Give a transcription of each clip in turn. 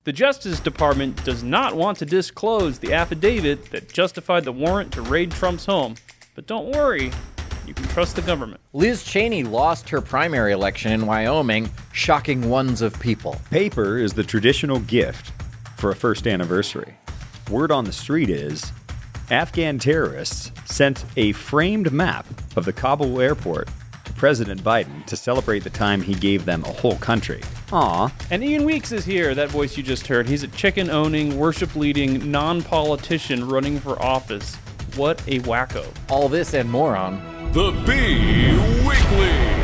The Justice Department does not want to disclose the affidavit that justified the warrant to raid Trump's home. But don't worry, you can trust the government. Liz Cheney lost her primary election in Wyoming, shocking ones of people. Paper is the traditional gift for a first anniversary. Word on the street is Afghan terrorists sent a framed map of the Kabul airport to President Biden to celebrate the time he gave them a whole country. Aw. And Ian Weeks is here, that voice you just heard. He's a chicken-owning, worship-leading, non-politician running for office. What a wacko. All this and more on The Bee Weekly.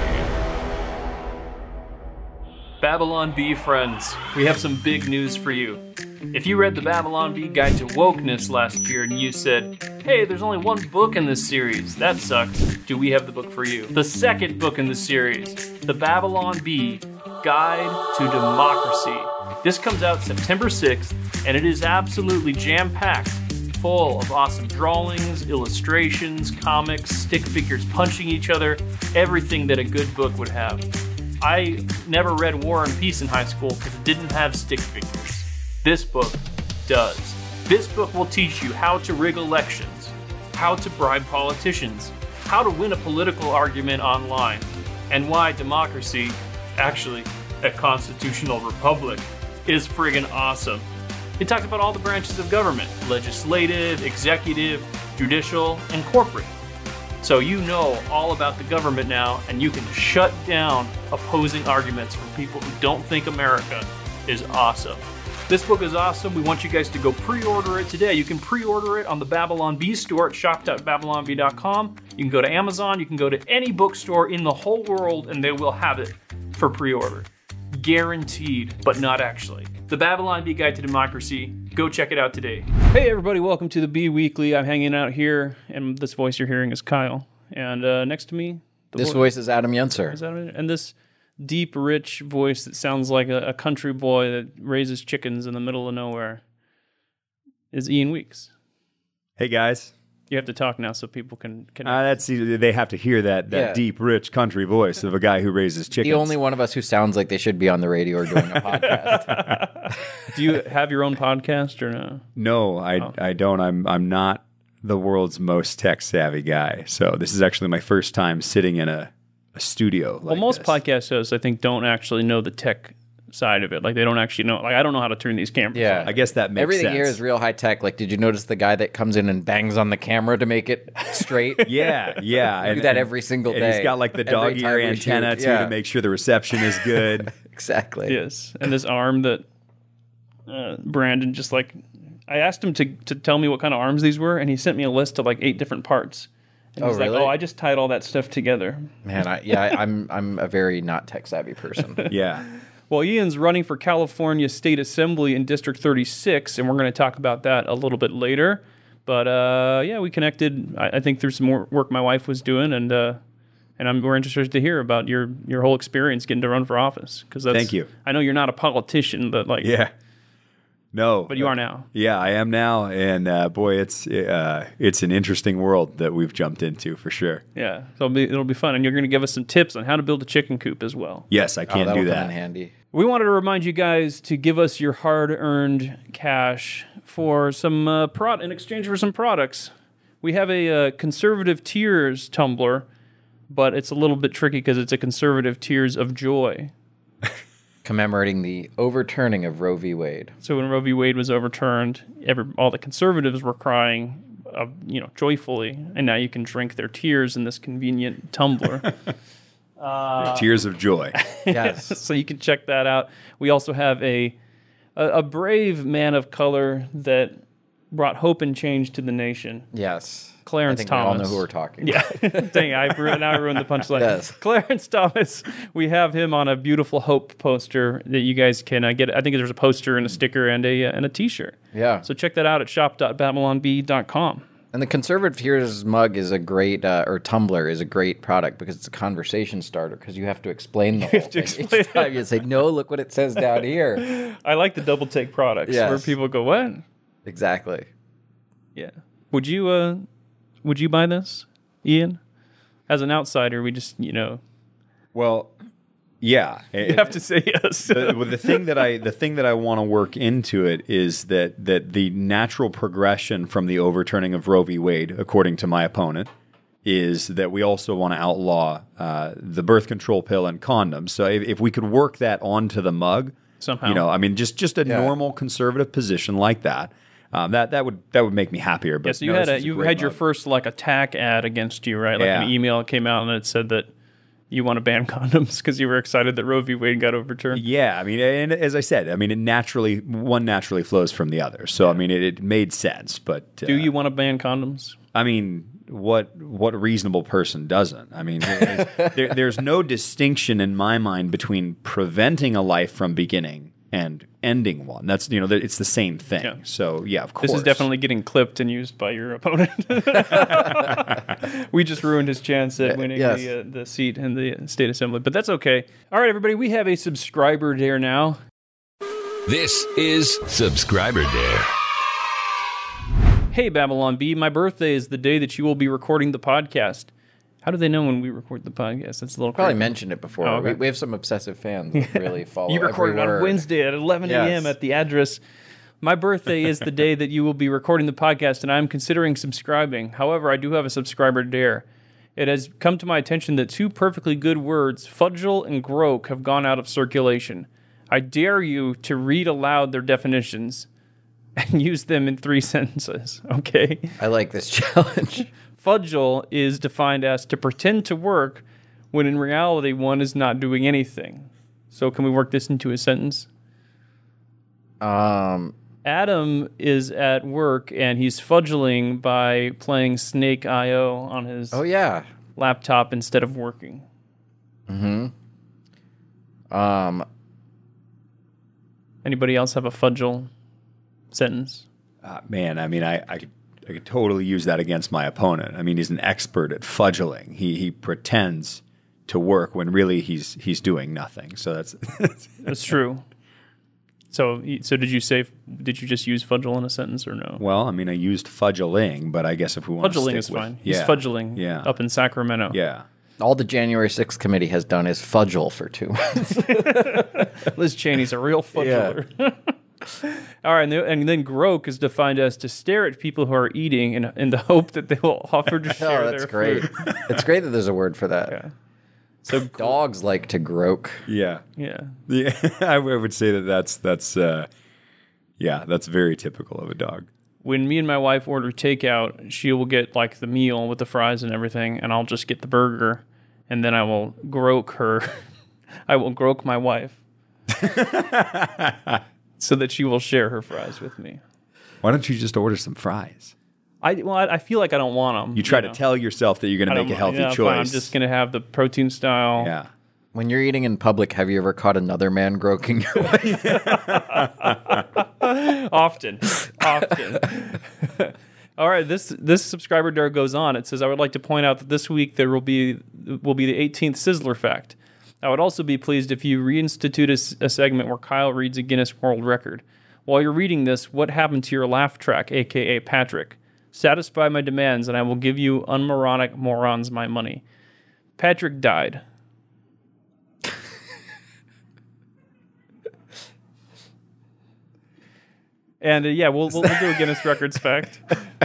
Babylon Bee friends, we have some big news for you. If you read the Babylon Bee Guide to Wokeness last year and you said, hey, there's only one book in this series, that sucks, do we have the book for you? The second book in the series, The Babylon Bee Guide to Democracy. This comes out September 6th, and it is absolutely jam-packed, full of awesome drawings, illustrations, comics, stick figures punching each other, everything that a good book would have. I never read War and Peace in high school because it didn't have stick figures. This book does. This book will teach you how to rig elections, how to bribe politicians, how to win a political argument online, and why democracy, actually a constitutional republic, is friggin' awesome. It talks about all the branches of government: legislative, executive, judicial, and corporate. So you know all about the government now, and you can shut down opposing arguments from people who don't think America is awesome. This book is awesome. We want you guys to go pre-order it today. You can pre-order it on the Babylon Bee store at shop.babylonbee.com. You can go to Amazon. You can go to any bookstore in the whole world, and they will have it for pre-order. Guaranteed, but not actually. The Babylon Bee Guide to Democracy. Go check it out today. Hey everybody, welcome to the Bee Weekly. I'm hanging out here, and this voice you're hearing is Kyle. And next to me... This voice is Adam Yenser. Is that it? And this deep, rich voice that sounds like a country boy that raises chickens in the middle of nowhere is Ian Weeks. Hey, guys. You have to talk now so people can... They have to hear that deep, rich country voice of a guy who raises chickens. The only one of us who sounds like they should be on the radio or doing a podcast. Do you have your own podcast or no? No, I don't. I'm not the world's most tech-savvy guy. So this is actually my first time sitting in a studio like most this. podcast hosts, I think, don't actually know the tech side of it. Like, they don't actually know. Like, I don't know how to turn these cameras on. I guess that makes Everything sense. here is real high tech. Like, did you notice the guy that comes in and bangs on the camera to make it straight? Yeah. I do that every single day. And he's got like the dog ear antenna too to make sure the reception is good. Exactly. Yes. And this arm that Brandon just like... I asked him to tell me what kind of arms these were, and he sent me a list of like 8 different parts. And he's really? like, I just tied all that stuff together. Man, I'm a very not tech savvy person. Yeah. Well, Ian's running for California State Assembly in District 36, and we're going to talk about that a little bit later. But we connected, I think, through some more work my wife was doing, and we're interested to hear about your whole experience getting to run for office. Thank you. I know you're not a politician, but like... Yeah. No. But you are now. Yeah, I am now, and boy, it's an interesting world that we've jumped into for sure. Yeah, so it'll be fun, and you're going to give us some tips on how to build a chicken coop as well. Yes, I can do Come that. in handy. We wanted to remind you guys to give us your hard-earned cash for some in exchange for some products. We have a conservative tears tumbler, but it's a little bit tricky because it's a conservative tears of joy. Commemorating the overturning of Roe v. Wade. So when Roe v. Wade was overturned, all the conservatives were crying, joyfully, and now you can drink their tears in this convenient tumbler. Tears of joy. Yes. So you can check that out. We also have a brave man of color that brought hope and change to the nation. Yes. Clarence I think Thomas. We all know who we're talking about. Yeah. Dang, now I ruined the punchline. Yes. Clarence Thomas, we have him on a beautiful hope poster that you guys can get. I think there's a poster and a sticker and a t-shirt. Yeah. So check that out at shop.babylonbee.com. And the Conservative Tears mug is a great, or tumbler is a great product because it's a conversation starter because you have to explain the whole thing. Each time you say, no, look what it says down here. I like the double take products where people go, what? Exactly. Yeah. Would you buy this, Ian? As an outsider, we just, Well, Yeah, You have to say yes. the thing that I want to work into it is that the natural progression from the overturning of Roe v. Wade, according to my opponent, is that we also want to outlaw the birth control pill and condoms. So if we could work that onto the mug somehow, I mean, just a normal conservative position like that. That would make me happier. But so you had your first like attack ad against you, right? Like an email came out and it said that you want to ban condoms because you were excited that Roe v. Wade got overturned. Yeah, I mean, and as I said, I mean, one naturally flows from the other. So I mean, it made sense. But do you want to ban condoms? I mean, what reasonable person doesn't? I mean, there's no distinction in my mind between preventing a life from beginning and ending one. That's it's the same thing. Yeah. So yeah, of course. This is definitely getting clipped and used by your opponent. We just ruined his chance at winning the seat in the state assembly, but that's okay. All right, everybody, we have a subscriber dare now. This is Subscriber Dare. Hey, Babylon Bee, my birthday is the day that you will be recording the podcast. How do they know when we record the podcast? That's a little probably creepy. Mentioned it before. Oh, okay. We have some obsessive fans that really follow You recorded every word. on Wednesday at 11 a.m. at the address. My birthday is the day that you will be recording the podcast, and I'm considering subscribing. However, I do have a subscriber dare. It has come to my attention that two perfectly good words, fudgel and groak, have gone out of circulation. I dare you to read aloud their definitions and use them in 3 sentences, okay? I like this challenge. Fudgel is defined as to pretend to work when in reality one is not doing anything. So can we work this into a sentence? Adam is at work and he's fudgeling by playing Snake I.O. on his laptop instead of working. Anybody else have a fudgel sentence? Man, I mean, I could totally use that against my opponent. I mean, he's an expert at fudgeling. He pretends to work when really he's doing nothing. So that's true. So did you just use fudgel in a sentence or no? Well, I mean, I used fudgeling, but I guess if we want to stick is with, fine. He's fudgeling up in Sacramento. Yeah. All the January 6th committee has done is fudgel for 2 months. Liz Cheney's a real fudgeler. Yeah. All right, and then groak is defined as to stare at people who are eating in the hope that they will offer to share that's their great. food. It's great that there's a word for that. Yeah. So dogs like to groak. Yeah. I would say that's very typical of a dog. When me and my wife order takeout, she will get like the meal with the fries and everything, and I'll just get the burger, and then I will groak her. I will groak my wife. So that she will share her fries with me. Why don't you just order some fries? I feel like I don't want them. You try to tell yourself that you're going to make a healthy choice. Fine, I'm just going to have the protein style. Yeah. When you're eating in public, have you ever caught another man groaking your wife? Often. All right, this subscriber dare goes on. It says, I would like to point out that this week there will be the 18th Sizzler fact. I would also be pleased if you reinstitute a segment where Kyle reads a Guinness World Record. While you're reading this, what happened to your laugh track, a.k.a. Patrick? Satisfy my demands, and I will give you unmoronic morons my money. Patrick died. And we'll do a Guinness Records fact.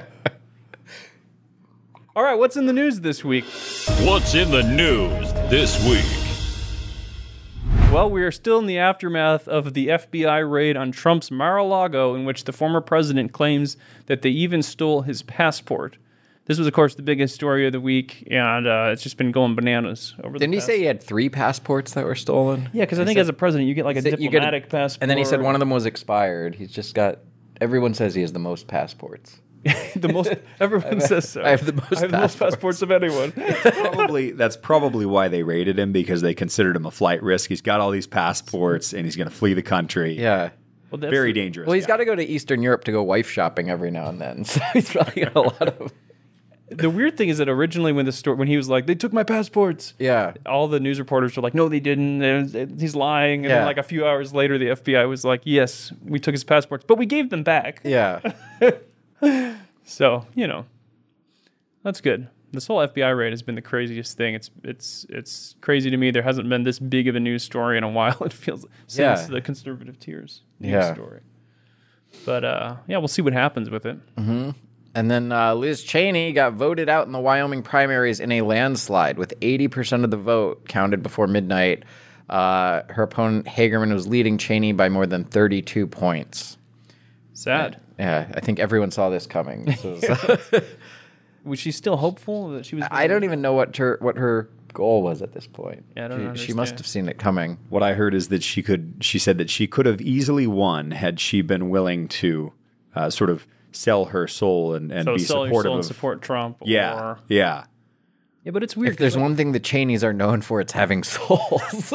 All right, what's in the news this week? What's in the news this week? Well, we are still in the aftermath of the FBI raid on Trump's Mar-a-Lago, in which the former president claims that they even stole his passport. This was, of course, the biggest story of the week, and it's just been going bananas over the Didn't he say he had 3 passports that were stolen? Yeah, because I think as a president, you get like a diplomatic passport. And then he said one of them was expired. He's just got... Everyone says he has the most passports. Everyone says so. I have the most passports of anyone. That's probably why they raided him, because they considered him a flight risk. He's got all these passports and he's going to flee the country. Yeah. Well, very dangerous. Well, he's got to go to Eastern Europe to go wife shopping every now and then. So he's probably got a lot of... The weird thing is that originally when he was like, they took my passports. Yeah. All the news reporters were like, no, they didn't. He's lying. And then like a few hours later, the FBI was like, yes, we took his passports, but we gave them back. Yeah. So, that's good. This whole FBI raid has been the craziest thing. It's crazy to me. There hasn't been this big of a news story in a while. It feels since the conservative tears news story. But we'll see what happens with it. Mm-hmm. And then Liz Cheney got voted out in the Wyoming primaries in a landslide with 80% of the vote counted before midnight. Her opponent Hagerman was leading Cheney by more than 32 points. Sad. Yeah, I think everyone saw this coming. Was she still hopeful that she was? I don't even know what her goal was at this point. Yeah, I don't understand. She must have seen it coming. What I heard is that she said that she could have easily won had she been willing to sort of sell her soul and so be sell supportive your soul and of support Trump. Yeah. Yeah, but it's weird. If there's one thing the Cheneys are known for, it's having souls.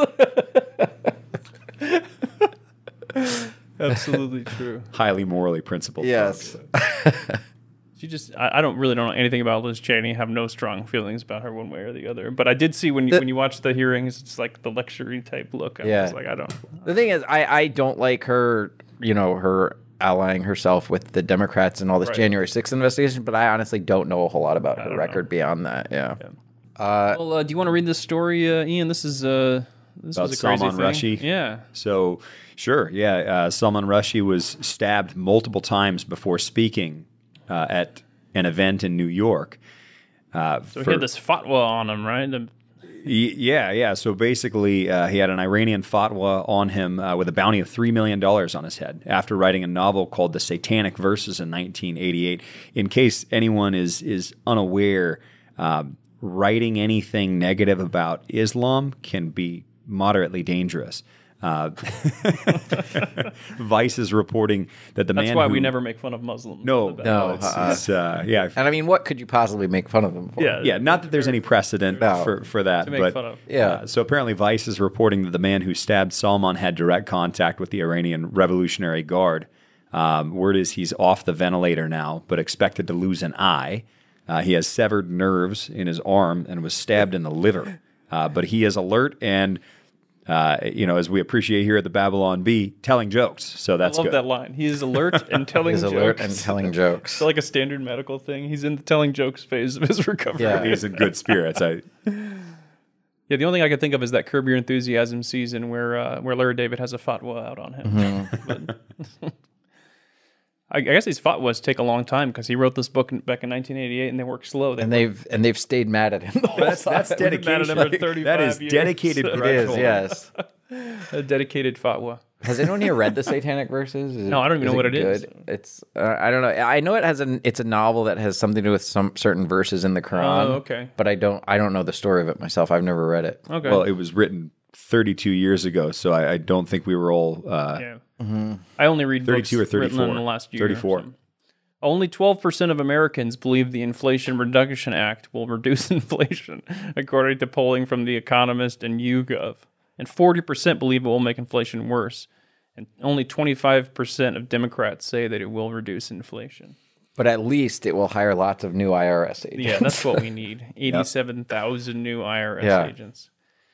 Absolutely true. Highly morally principled. Yes. She just, I don't know anything about Liz Cheney. I have no strong feelings about her one way or the other. But I did see when you watch the hearings, it's like the lecture type look. I was like, I don't. The thing is, I don't like her, her allying herself with the Democrats and all this January 6th investigation, but I honestly don't know a whole lot about her record beyond that. Yeah. Well, do you want to read this story, Ian? This is this about was a crazy Salman thing. Rushdie. Yeah. So, sure, yeah. Salman Rushdie was stabbed multiple times before speaking at an event in New York. So he had this fatwa on him, right? Yeah. So basically, he had an Iranian fatwa on him with a bounty of $3 million on his head after writing a novel called The Satanic Verses in 1988. In case anyone is unaware, writing anything negative about Islam can be moderately dangerous. Vice is reporting that That's why we never make fun of Muslims. No. Yeah. And I mean, what could you possibly make fun of them for? Yeah, not that there's any precedent for that. To make fun of. Yeah. So apparently Vice is reporting that the man who stabbed Salman had direct contact with the Iranian Revolutionary Guard. Word is he's off the ventilator now, but expected to lose an eye. He has severed nerves in his arm and was stabbed in the liver. But he is alert and... as we appreciate here at the Babylon Bee, telling jokes. So that's good. I love that line. He is alert and telling jokes. He's alert and telling jokes. It's like a standard medical thing. He's in the telling jokes phase of his recovery. Yeah. He's in good spirits. Yeah, the only thing I could think of is that Curb Your Enthusiasm season where Larry David has a fatwa out on him. Mm-hmm. But I guess these fatwas take a long time because he wrote this book back in 1988 and they work slow. And they've stayed mad at him. That's dedication. That is dedicated. It is, yes. A dedicated fatwa. Has anyone here read the Satanic Verses? No, I don't even know what it is. It's I don't know. I know it's a novel that has something to do with some certain verses in the Quran. Oh, okay. But I don't know the story of it myself. I've never read it. Okay. Well, it was written 32 years ago, so I don't think we were all. Yeah. I only read 32 books or 34. written in the last year. 34. So. Only 12% of Americans believe the Inflation Reduction Act will reduce inflation, according to polling from The Economist and YouGov. And 40% believe it will make inflation worse. And only 25% of Democrats say that it will reduce inflation. But at least it will hire lots of new IRS agents. Yeah, that's what we need. 87,000 new IRS agents.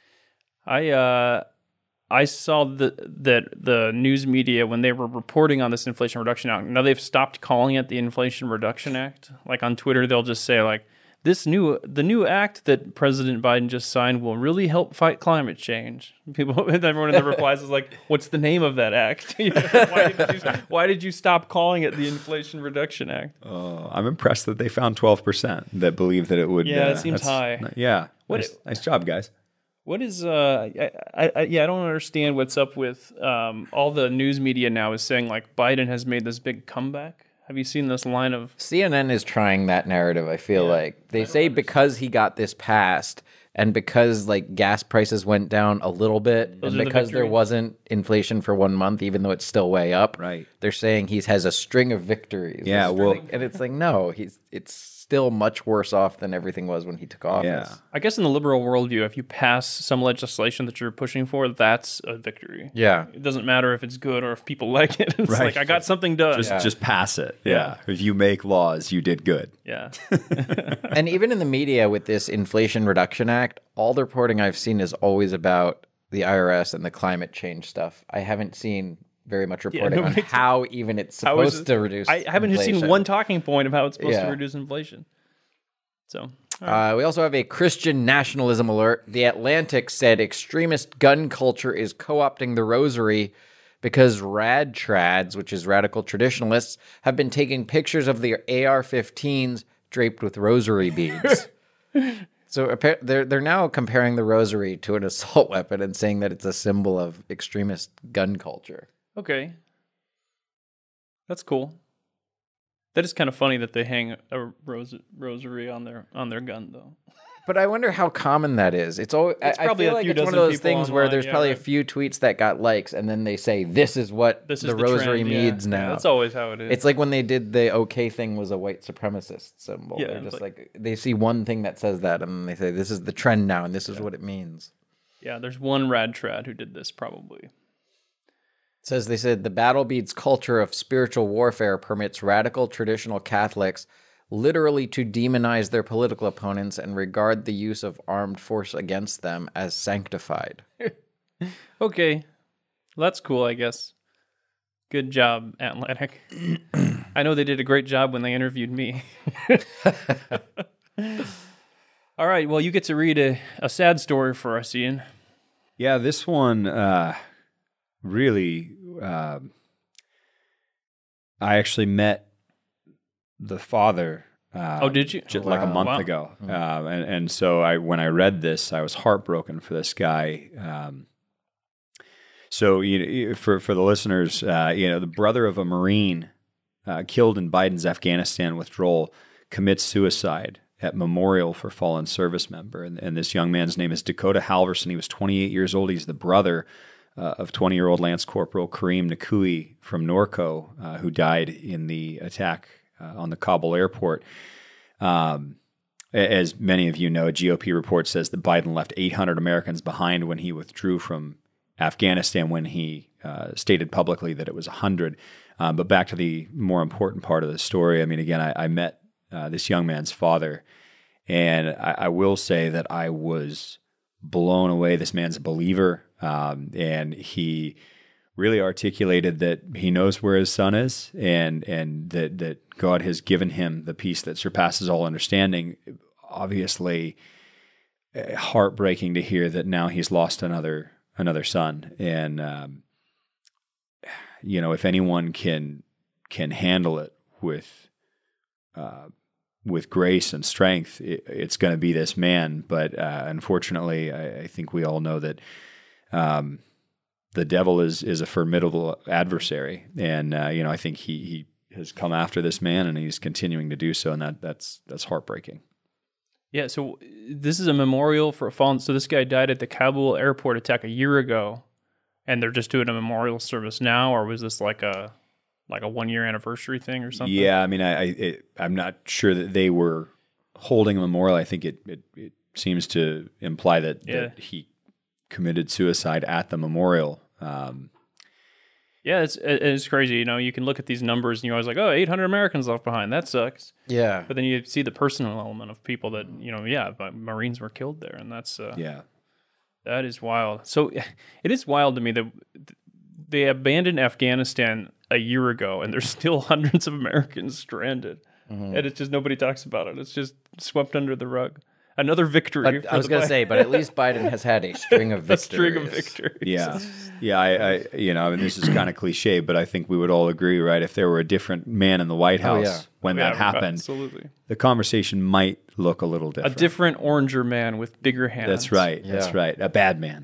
I saw that the news media, when they were reporting on this Inflation Reduction Act, now they've stopped calling it the Inflation Reduction Act. Like on Twitter, they'll just say like, the new act that President Biden just signed will really help fight climate change. Everyone in the replies is like, what's the name of that act? Why did you stop calling it the Inflation Reduction Act? I'm impressed that they found 12% that believe that it would. Yeah, it seems high. Yeah. Nice job, guys. What is I don't understand what's up with all the news media now is saying like Biden has made this big comeback. Have you seen this line of CNN is trying that narrative, I feel like. They say because he got this passed and because like gas prices went down a little bit and because there wasn't inflation for 1 month, even though it's still way up, right? They're saying he has a string of victories. Yeah, and it's like, no, it's still much worse off than everything was when he took office. Yeah. I guess in the liberal worldview, if you pass some legislation that you're pushing for, that's a victory. Yeah. It doesn't matter if it's good or if people like it. It's like, I got something done. Just pass it. Yeah. If you make laws, you did good. Yeah. And even in the media with this Inflation Reduction Act, all the reporting I've seen is always about the IRS and the climate change stuff. I haven't seen very much reporting on how even it's supposed to reduce I haven't inflation. seen one talking point of how it's supposed to reduce inflation. So We also have a Christian nationalism alert. The Atlantic said extremist gun culture is co-opting the rosary because rad trads, which is radical traditionalists, have been taking pictures of the AR-15s draped with rosary beads. So they're now comparing the rosary to an assault weapon and saying that it's a symbol of extremist gun culture. Okay. That's cool. That is kind of funny that they hang a rosary on their gun, though. But I wonder how common that is. It's always, I probably feel a like few it's one of dozen those people things where online, there's probably right. a few tweets that got likes, and then they say, this is what This is the the rosary trend, means yeah. now. Yeah, that's always how it is. It's like when they did the OK thing was a white supremacist symbol. Yeah, They're it's just like, they see one thing that says that, and they say, this is the trend now, and this is what it means. Yeah, there's one rad trad who did this, probably. They said the battle beads culture of spiritual warfare permits radical traditional Catholics literally to demonize their political opponents and regard the use of armed force against them as sanctified. Okay. That's cool, I guess. Good job, Atlantic. I know they did a great job when they interviewed me. All right, well, you get to read a sad story for us, Ian. Yeah, this one really. I actually met the father. Did you? Just like a month ago, and so when I read this, I was heartbroken for this guy. So for the listeners, the brother of a Marine killed in Biden's Afghanistan withdrawal commits suicide at Memorial for Fallen Service Member, and this young man's name is Dakota Halverson. He was 28 years old. He's the brother of 20-year-old Lance Corporal Kareem Nakui from Norco, who died in the attack on the Kabul airport. As many of you know, a GOP report says that Biden left 800 Americans behind when he withdrew from Afghanistan, when he stated publicly that it was 100. But back to the more important part of the story. I mean, again, I met this young man's father, and I will say that I was blown away. This man's a believer, and he really articulated that he knows where his son is, and that God has given him the peace that surpasses all understanding. Obviously, heartbreaking to hear that now he's lost another son, and if anyone can handle it with grace and strength, it's going to be this man. But unfortunately, I think we all know that the devil is a formidable adversary, and I think he has come after this man, and he's continuing to do so, and that's heartbreaking. Yeah, so this is a memorial for a fallen. So this guy died at the Kabul airport attack a year ago, and they're just doing a memorial service now, or was this like a 1-year anniversary thing or something? Yeah, I mean, I'm not sure that they were holding a memorial. I think it seems to imply that he committed suicide at the memorial. Yeah, it's crazy. You can look at these numbers and you're always like, 800 Americans left behind. That sucks. Yeah. But then you see the personal element of people that, but Marines were killed there. And that's, that is wild. So it is wild to me that they abandoned Afghanistan a year ago and there's still hundreds of Americans stranded. Mm-hmm. And it's just, nobody talks about it. It's just swept under the rug. Another victory. But I was going to say, but at least Biden has had a string of victories. Yeah. I this is kind of cliche, but I think we would all agree, right? If there were a different man in the White House when that happened, absolutely, the conversation might look a little different. A different oranger man with bigger hands. That's right. Yeah. That's right. A bad man.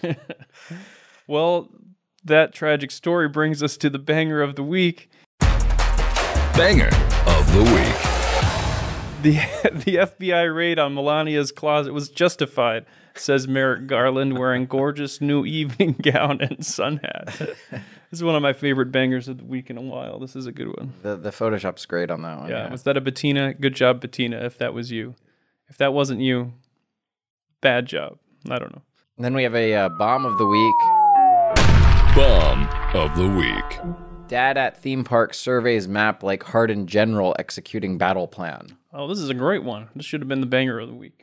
Well, that tragic story brings us to the banger of the week. Banger of the week. The FBI raid on Melania's closet was justified, says Merrick Garland, wearing gorgeous new evening gown and sun hat. This is one of my favorite bangers of the week in a while. This is a good one. The Photoshop's great on that one. Yeah. Was that a Bettina? Good job, Bettina, if that was you. If that wasn't you, bad job. I don't know. And then we have a bomb of the week. Bomb of the week. Dad at theme park surveys map like hardened general executing battle plan. Oh, this is a great one. This should have been the banger of the week.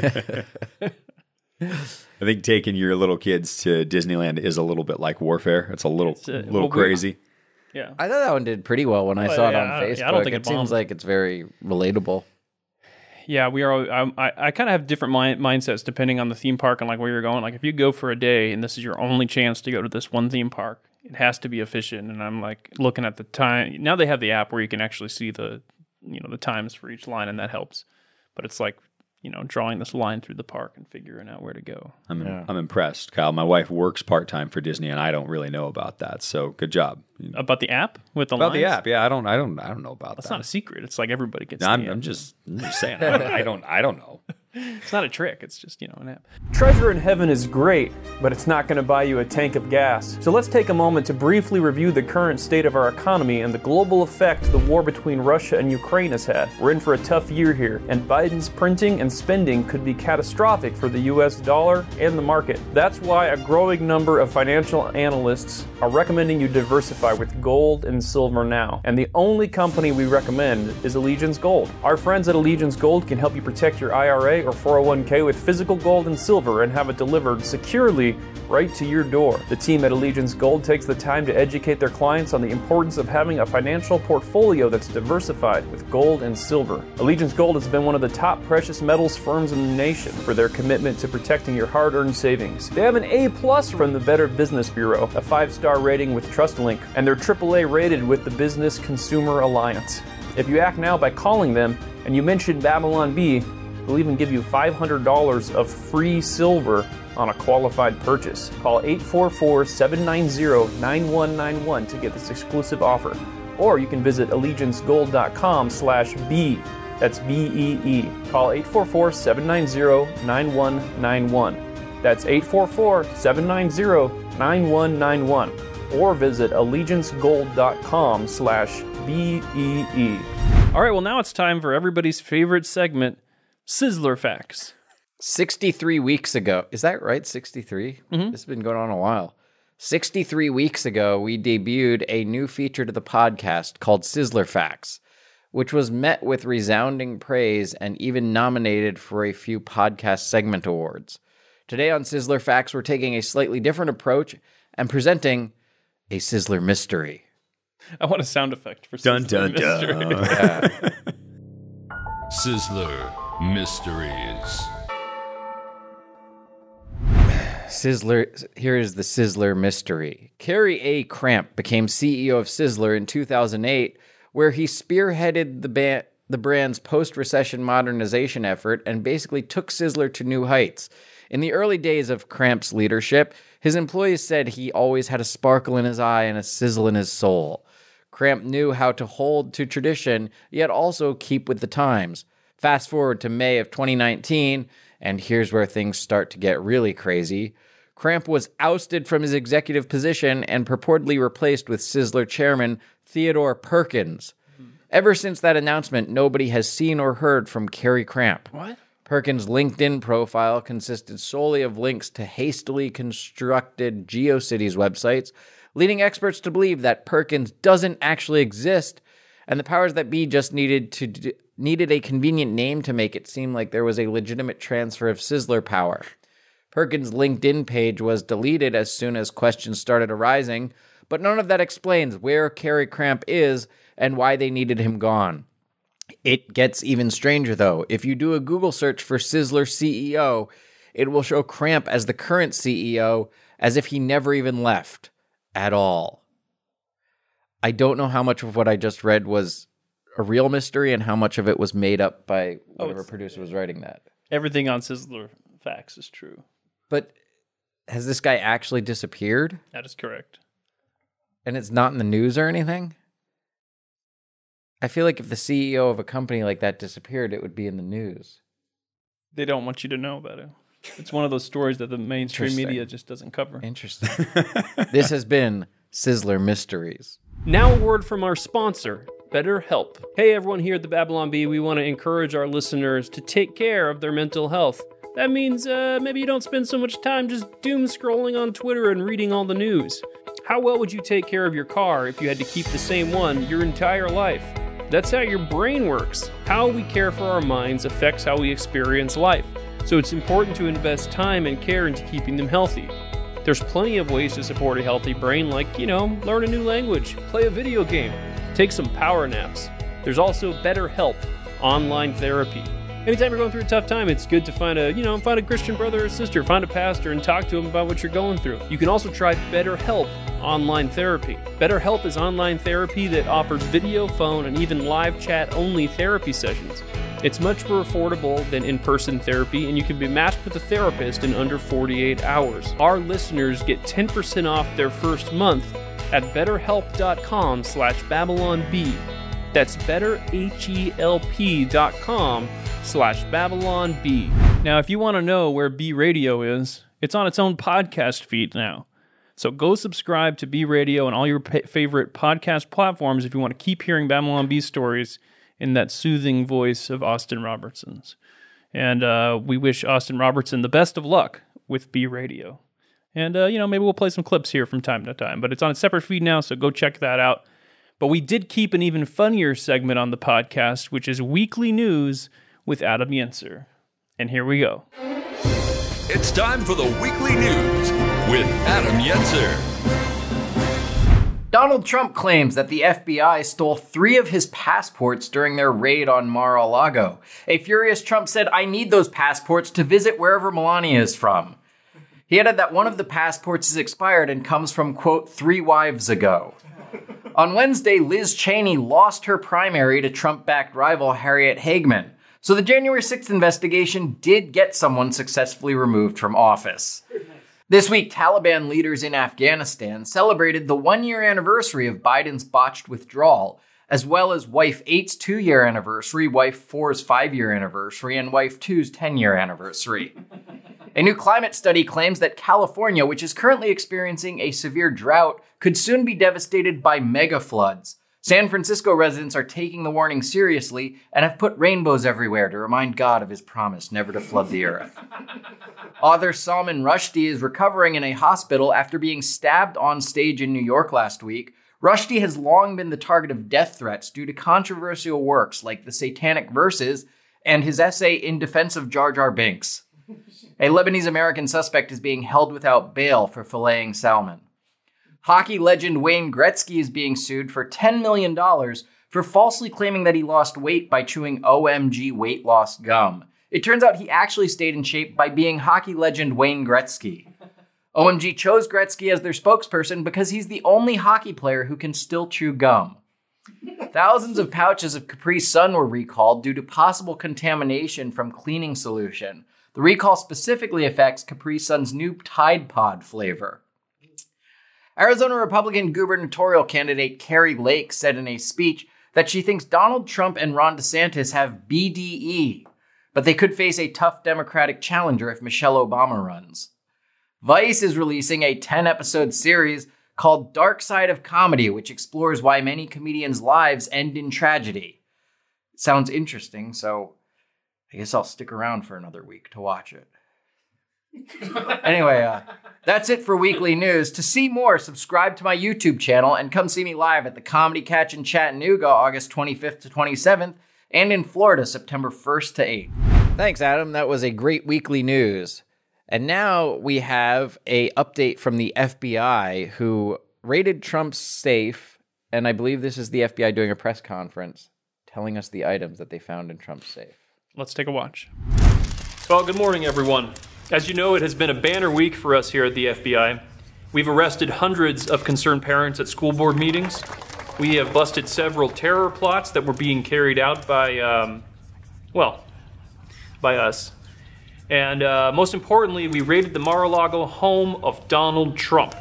I think taking your little kids to Disneyland is a little bit like warfare. It's a little crazy. Yeah, I thought that one did pretty well when I saw it on Facebook. Yeah, I don't think it seems like it's very relatable. Yeah, we are. I kind of have different mindsets depending on the theme park and like where you're going. Like if you go for a day and this is your only chance to go to this one theme park, it has to be efficient. And I'm like looking at the time. Now they have the app where you can actually see the times for each line, and that helps. But it's like, drawing this line through the park and figuring out where to go. I'm impressed, Kyle. My wife works part-time for Disney, and I don't really know about that. So good job. About the app with the About lines? the app, yeah. I don't know about That's that. not a secret. It's like everybody gets. No, the I'm app. just saying. I don't know. It's not a trick. It's just an app. Treasure in Heaven is great, but it's not going to buy you a tank of gas. So let's take a moment to briefly review the current state of our economy and the global effect the war between Russia and Ukraine has had. We're in for a tough year here, and Biden's printing and spending could be catastrophic for the US dollar and the market. That's why a growing number of financial analysts are recommending you diversify with gold and silver now. And the only company we recommend is Allegiance Gold. Our friends at Allegiance Gold can help you protect your IRA or 401k with physical gold and silver and have it delivered securely right to your door. The team at Allegiance Gold takes the time to educate their clients on the importance of having a financial portfolio that's diversified with gold and silver. Allegiance Gold has been one of the top precious metals firms in the nation for their commitment to protecting your hard-earned savings. They have an A+ from the Better Business Bureau, a 5-star rating with TrustLink, and they're AAA rated with the Business Consumer Alliance. If you act now by calling them and you mention Babylon Bee, they'll even give you $500 of free silver on a qualified purchase. Call 844-790-9191 to get this exclusive offer. Or you can visit allegiancegold.com/B. That's B-E-E. Call 844-790-9191. That's 844-790-9191. Or visit allegiancegold.com/BEE. All right, well, now it's time for everybody's favorite segment, Sizzler Facts. 63 weeks ago. Is that right? 63? This has been going on a while. 63 weeks ago, we debuted a new feature to the podcast called Sizzler Facts, which was met with resounding praise and even nominated for a few podcast segment awards. Today on Sizzler Facts, we're taking a slightly different approach and presenting a Sizzler mystery. I want a sound effect for Dun, Sizzler dun, Mystery. dun. Sizzler Mysteries. Sizzler, here is the Sizzler mystery. Kerry A. Cramp became CEO of Sizzler in 2008, where he spearheaded the brand's post-recession modernization effort and basically took Sizzler to new heights. In the early days of Cramp's leadership, his employees said he always had a sparkle in his eye and a sizzle in his soul. Cramp knew how to hold to tradition, yet also keep with the times. Fast forward to May of 2019, and here's where things start to get really crazy. Cramp was ousted from his executive position and purportedly replaced with Sizzler chairman Theodore Perkins. Ever since that announcement, nobody has seen or heard from Kerry Cramp. What? Perkins' LinkedIn profile consisted solely of links to hastily constructed GeoCities websites, leading experts to believe that Perkins doesn't actually exist, and the powers that be just needed a convenient name to make it seem like there was a legitimate transfer of Sizzler power. Perkins' LinkedIn page was deleted as soon as questions started arising, but none of that explains where Kerry Cramp is and why they needed him gone. It gets even stranger, though. If you do a Google search for Sizzler CEO, it will show Cramp as the current CEO, as if he never even left at all. I don't know how much of what I just read was a real mystery and how much of it was made up by whatever producer was writing that. Everything on Sizzler Facts is true. But has this guy actually disappeared? That is correct. And it's not in the news or anything? I feel like if the CEO of a company like that disappeared, it would be in the news. They don't want you to know about it. It's one of those stories that the mainstream Interesting. media just doesn't cover. Interesting. This has been Sizzler Mysteries. Now a word from our sponsor, BetterHelp. Hey everyone, here at the Babylon Bee, we want to encourage our listeners to take care of their mental health. That means maybe you don't spend so much time just doom scrolling on Twitter and reading all the news. How well would you take care of your car if you had to keep the same one your entire life? That's how your brain works. How we care for our minds affects how we experience life. So it's important to invest time and care into keeping them healthy. There's plenty of ways to support a healthy brain, like, learn a new language, play a video game, take some power naps. There's also BetterHelp, online therapy. Anytime you're going through a tough time, it's good to find a Christian brother or sister, find a pastor, and talk to them about what you're going through. You can also try BetterHelp online therapy. BetterHelp is online therapy that offers video, phone, and even live chat-only therapy sessions. It's much more affordable than in-person therapy, and you can be matched with a therapist in under 48 hours. Our listeners get 10% off their first month at betterhelp.com/BabylonB. That's betterhelp.com/BabylonB. Now, if you want to know where B Radio is, it's on its own podcast feed now. So go subscribe to B Radio and all your favorite podcast platforms if you want to keep hearing Babylon B stories in that soothing voice of Austin Robertson's. And we wish Austin Robertson the best of luck with B Radio. And, maybe we'll play some clips here from time to time. But it's on a separate feed now, so go check that out. But we did keep an even funnier segment on the podcast, which is Weekly News with Adam Yenser. And here we go. It's time for the Weekly News with Adam Yenser. Donald Trump claims that the FBI stole 3 of his passports during their raid on Mar-a-Lago. A furious Trump said, "I need those passports to visit wherever Melania is from." He added that one of the passports is expired and comes from, quote, 3 wives ago. On Wednesday, Liz Cheney lost her primary to Trump-backed rival Harriet Hageman. So the January 6th investigation did get someone successfully removed from office. This week, Taliban leaders in Afghanistan celebrated the 1-year anniversary of Biden's botched withdrawal, as well as Wife 8's 2-year anniversary, Wife 4's 5-year anniversary, and Wife 2's 10-year anniversary. A new climate study claims that California, which is currently experiencing a severe drought, could soon be devastated by mega floods. San Francisco residents are taking the warning seriously and have put rainbows everywhere to remind God of his promise never to flood the earth. Author Salman Rushdie is recovering in a hospital after being stabbed on stage in New York last week. Rushdie has long been the target of death threats due to controversial works like the Satanic Verses and his essay In Defense of Jar Jar Binks. A Lebanese-American suspect is being held without bail for filleting salmon. Hockey legend Wayne Gretzky is being sued for $10 million for falsely claiming that he lost weight by chewing OMG weight loss gum. It turns out he actually stayed in shape by being hockey legend Wayne Gretzky. OMG chose Gretzky as their spokesperson because he's the only hockey player who can still chew gum. Thousands of pouches of Capri Sun were recalled due to possible contamination from cleaning solution. The recall specifically affects Capri Sun's new Tide Pod flavor. Arizona Republican gubernatorial candidate Kari Lake said in a speech that she thinks Donald Trump and Ron DeSantis have BDE, but they could face a tough Democratic challenger if Michelle Obama runs. Vice is releasing a 10-episode series called Dark Side of Comedy, which explores why many comedians' lives end in tragedy. It sounds interesting, so I guess I'll stick around for another week to watch it. Anyway, that's it for Weekly News. To see more, subscribe to my YouTube channel and come see me live at the Comedy Catch in Chattanooga, August 25th to 27th, and in Florida, September 1st to 8th. Thanks, Adam. That was a great Weekly News. And now we have a update from the FBI who raided Trump's safe, and I believe this is the FBI doing a press conference telling us the items that they found in Trump's safe. Let's take a watch. Well, good morning, everyone. As you know, it has been a banner week for us here at the FBI. We've arrested hundreds of concerned parents at school board meetings. We have busted several terror plots that were being carried out by us. And most importantly, we raided the Mar-a-Lago home of Donald Trump.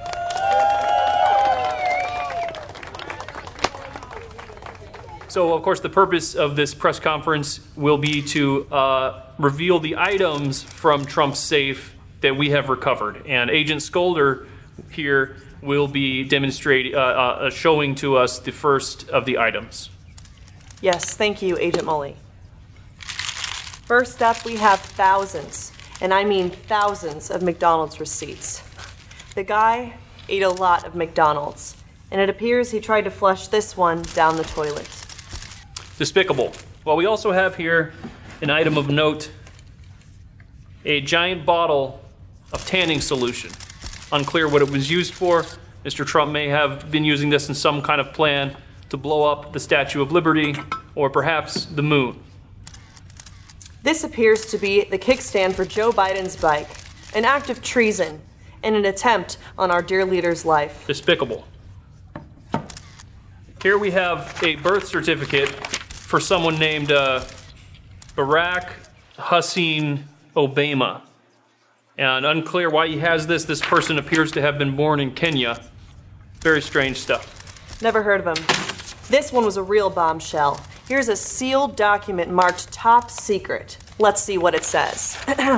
So, of course, the purpose of this press conference will be to reveal the items from Trump's safe that we have recovered. And Agent Skolder here will be showing to us the first of the items. Yes, thank you, Agent Mully. First up, we have thousands, and I mean thousands of McDonald's receipts. The guy ate a lot of McDonald's, and it appears he tried to flush this one down the toilet. Despicable. Well, we also have here an item of note, a giant bottle of tanning solution. Unclear what it was used for. Mr. Trump may have been using this in some kind of plan to blow up the Statue of Liberty or perhaps the moon. This appears to be the kickstand for Joe Biden's bike, an act of treason, and an attempt on our dear leader's life. Despicable. Here we have a birth certificate for someone named Barack Hussein Obama. And unclear why he has this. This person appears to have been born in Kenya. Very strange stuff. Never heard of him. This one was a real bombshell. Here's a sealed document marked top secret. Let's see what it says.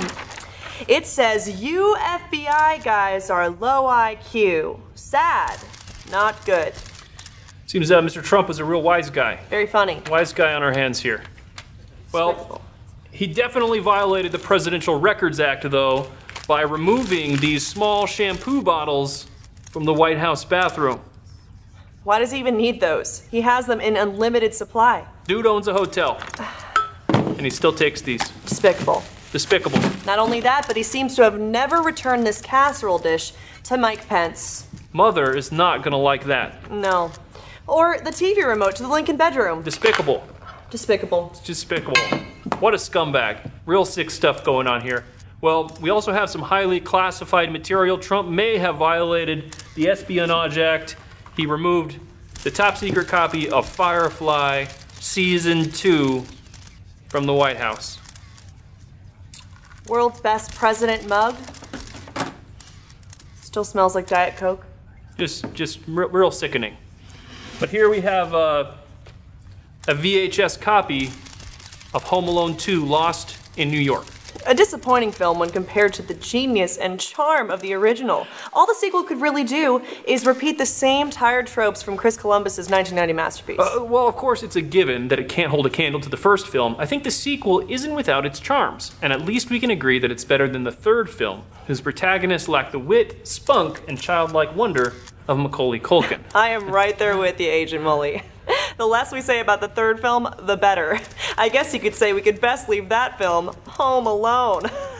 It says, you FBI guys are low IQ. Sad. Not good. Seems Mr. Trump was a real wise guy. Very funny. Wise guy on our hands here. Well, he definitely violated the Presidential Records Act, though, by removing these small shampoo bottles from the White House bathroom. Why does he even need those? He has them in unlimited supply. Dude owns a hotel, and he still takes these. Despicable. Despicable. Not only that, but he seems to have never returned this casserole dish to Mike Pence. Mother is not gonna like that. No. Or the TV remote to the Lincoln bedroom. Despicable. Despicable. Despicable. What a scumbag. Real sick stuff going on here. Well, we also have some highly classified material. Trump may have violated the Espionage Act. He removed the top secret copy of Firefly Season 2 from the White House. World's best president mug. Still smells like Diet Coke. Just real sickening. But here we have a VHS copy of Home Alone 2 Lost in New York. A disappointing film when compared to the genius and charm of the original. All the sequel could really do is repeat the same tired tropes from Chris Columbus's 1990 masterpiece. Well, of course, it's a given that it can't hold a candle to the first film. I think the sequel isn't without its charms, and at least we can agree that it's better than the third film, whose protagonists lack the wit, spunk, and childlike wonder of Macaulay Culkin. I am right there with you, Agent Mully. The less we say about the third film, the better. I guess you could say we could best leave that film home alone.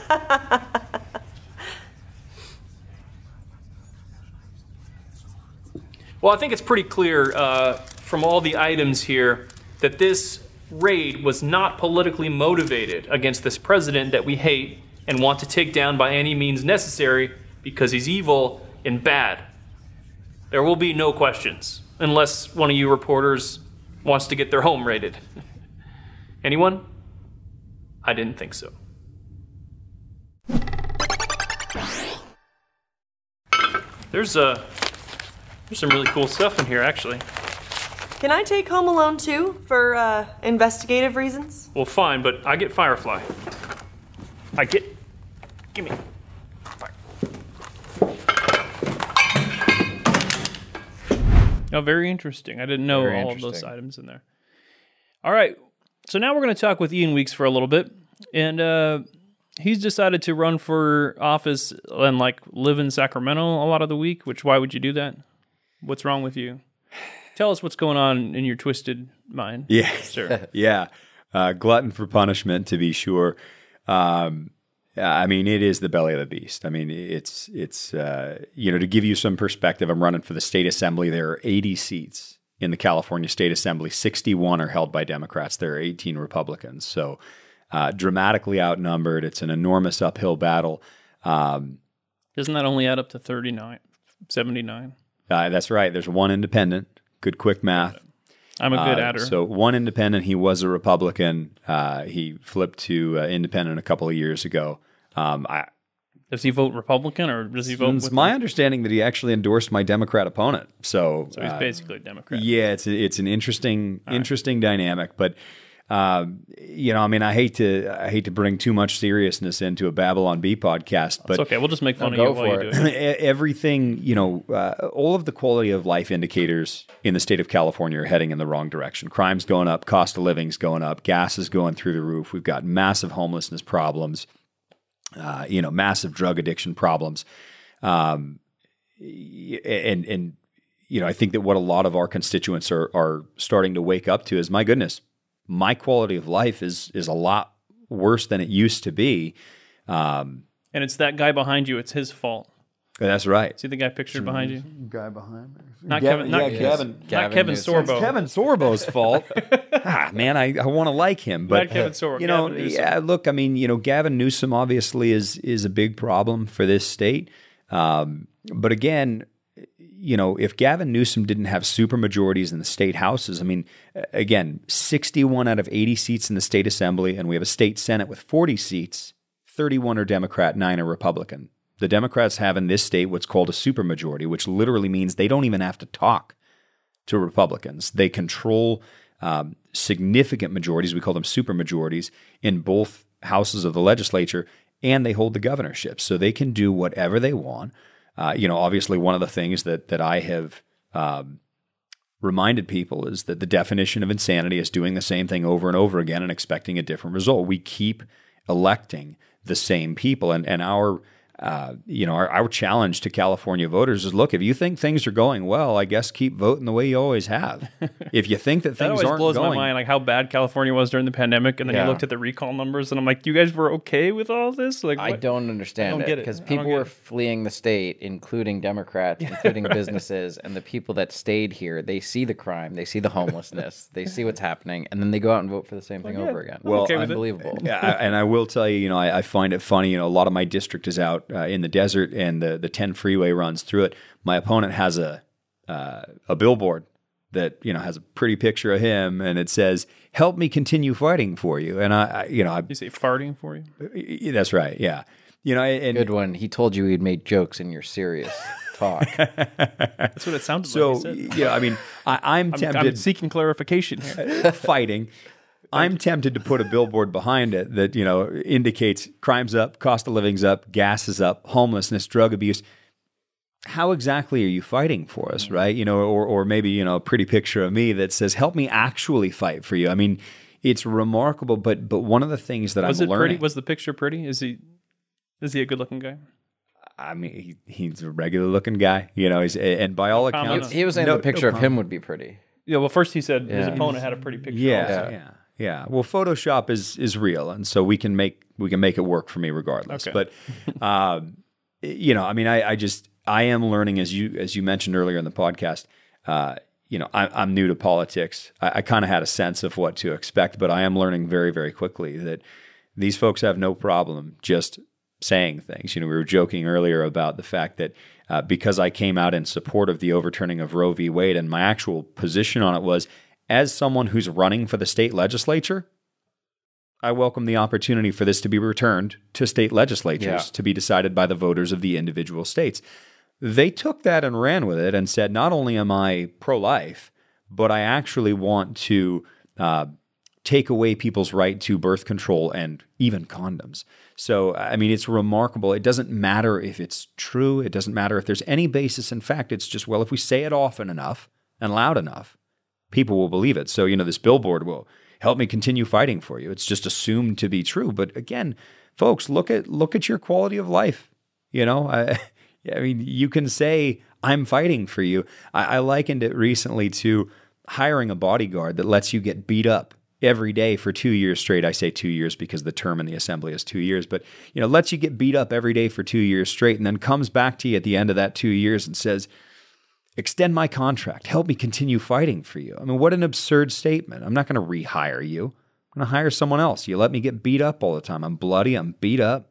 Well, I think it's pretty clear from all the items here that this raid was not politically motivated against this president that we hate and want to take down by any means necessary because he's evil and bad. There will be no questions, unless one of you reporters wants to get their home raided. Anyone? I didn't think so. There's some really cool stuff in here, actually. Can I take Home Alone 2 for investigative reasons? Well, fine, but I get Firefly. Give me. Fire. Oh, very interesting. I didn't know all of those items in there. All right, so now we're going to talk with Ian Weeks for a little bit, and he's decided to run for office and live in Sacramento a lot of the week. Which, why would you do that? What's wrong with you? Tell us what's going on in your twisted mind. Yeah, sir. Yeah, glutton for punishment, to be sure. I mean, it is the belly of the beast. I mean, it's to give you some perspective, I'm running for the state assembly. There are 80 seats in the California State Assembly. 61 are held by Democrats. There are 18 Republicans. So dramatically outnumbered. It's an enormous uphill battle. Doesn't that only add up to 79? That's right. There's one independent. Good quick math. I'm a good adder. So one independent. He was a Republican. He flipped to independent a couple of years ago. Does he vote Republican or does he vote? It's my understanding that he actually endorsed my Democrat opponent. So he's basically a Democrat. Yeah, it's an interesting dynamic. But I mean, I hate to bring too much seriousness into a Babylon Bee podcast, but it's okay. We'll just make fun of you while you do it. Everything, all of the quality of life indicators in the state of California are heading in the wrong direction. Crime's going up, cost of living's going up, gas is going through the roof. We've got massive homelessness problems, massive drug addiction problems, and I think that what a lot of our constituents are starting to wake up to is, my goodness, my quality of life is a lot worse than it used to be. And it's that guy behind you. It's his fault. That's right. See the guy pictured behind you? Guy behind me. Not Gavin, Kevin. Not, Gavin. not Kevin Newsom. It's Sorbo. Kevin Sorbo's fault. Man, I want to like him, but Not Kevin Sorbo. you know, Gavin Newsom. yeah. Look, I mean, you know, Gavin Newsom obviously is a big problem for this state. But again, you know, if Gavin Newsom didn't have supermajorities in the state houses, I mean, again, 61 out of 80 seats in the state assembly, and we have a state senate with 40 seats. 31 are Democrat, 9 are Republican. The Democrats have in this state what's called a supermajority, which literally means they don't even have to talk to Republicans. They control significant majorities, we call them supermajorities, in both houses of the legislature, and they hold the governorship. So they can do whatever they want. You know, obviously one of the things that I have reminded people is that the definition of insanity is doing the same thing over and over again and expecting a different result. We keep electing the same people, and our challenge to California voters is: look, if you think things are going well, I guess keep voting the way you always have. If you think that That things always aren't blows going, my mind, like how bad California was during the pandemic, and then you looked at the recall numbers, and I'm like, you guys were okay with all this? Like, I what? don't understand I don't get it. because I don't people get were it. fleeing the state, including Democrats, including businesses, and the people that stayed here, they see the crime, they see the homelessness, they see what's happening, and then they go out and vote for the same thing over again. Well, okay with it. Unbelievable. and I will tell you, you know, I find it funny. You know, a lot of my district is out in the desert, and the 10 freeway runs through it. My opponent has a billboard that, you know, has a pretty picture of him, and it says, "Help me continue fighting for you." And You say farting for you? that's right, yeah. You know, and Good one. He told you he'd made jokes in your serious talk. That's what it sounded so like. He said. yeah, I mean, I'm tempted. I'm seeking clarification here. Fighting. I'm tempted to put a billboard behind it that, you know, indicates crime's up, cost of living's up, gas is up, homelessness, drug abuse. How exactly are you fighting for us, right? You know, or maybe, you know, a pretty picture of me that says, "Help me actually fight for you." I mean, it's remarkable, but one of the things that Was I'm it learning. pretty? Was the picture pretty? Is he a good looking guy? I mean, he's a regular looking guy, you know. And by all comment accounts, on He was saying No- the picture no of him would be pretty. Yeah. Well, first he said his Yeah. opponent had a pretty picture. Yeah. Well, Photoshop is real, and so we can make it work for me regardless. Okay. But you know, I mean, I am learning, as you mentioned earlier in the podcast. You know, I'm new to politics. I kind of had a sense of what to expect, but I am learning very, very quickly that these folks have no problem just saying things. You know, we were joking earlier about the fact that because I came out in support of the overturning of Roe v. Wade, and my actual position on it was, as someone who's running for the state legislature, I welcome the opportunity for this to be returned to state legislatures to be decided by the voters of the individual states. They took that and ran with it and said, not only am I pro-life, but I actually want to take away people's right to birth control and even condoms. So, I mean, it's remarkable. It doesn't matter if it's true. It doesn't matter if there's any basis in fact. It's just, well, if we say it often enough and loud enough, people will believe it. So, you know, this billboard will help me continue fighting for you. It's just assumed to be true. But again, folks, look at your quality of life. You know, I mean, you can say, I'm fighting for you. I likened it recently to hiring a bodyguard that lets you get beat up every day for 2 years straight. I say 2 years because the term in the assembly is 2 years, but, you know, lets you get beat up every day for 2 years straight, and then comes back to you at the end of that 2 years and says, extend my contract, help me continue fighting for you. I mean, what an absurd statement. I'm not going to rehire you. I'm going to hire someone else. You let me get beat up all the time. I'm bloody, I'm beat up.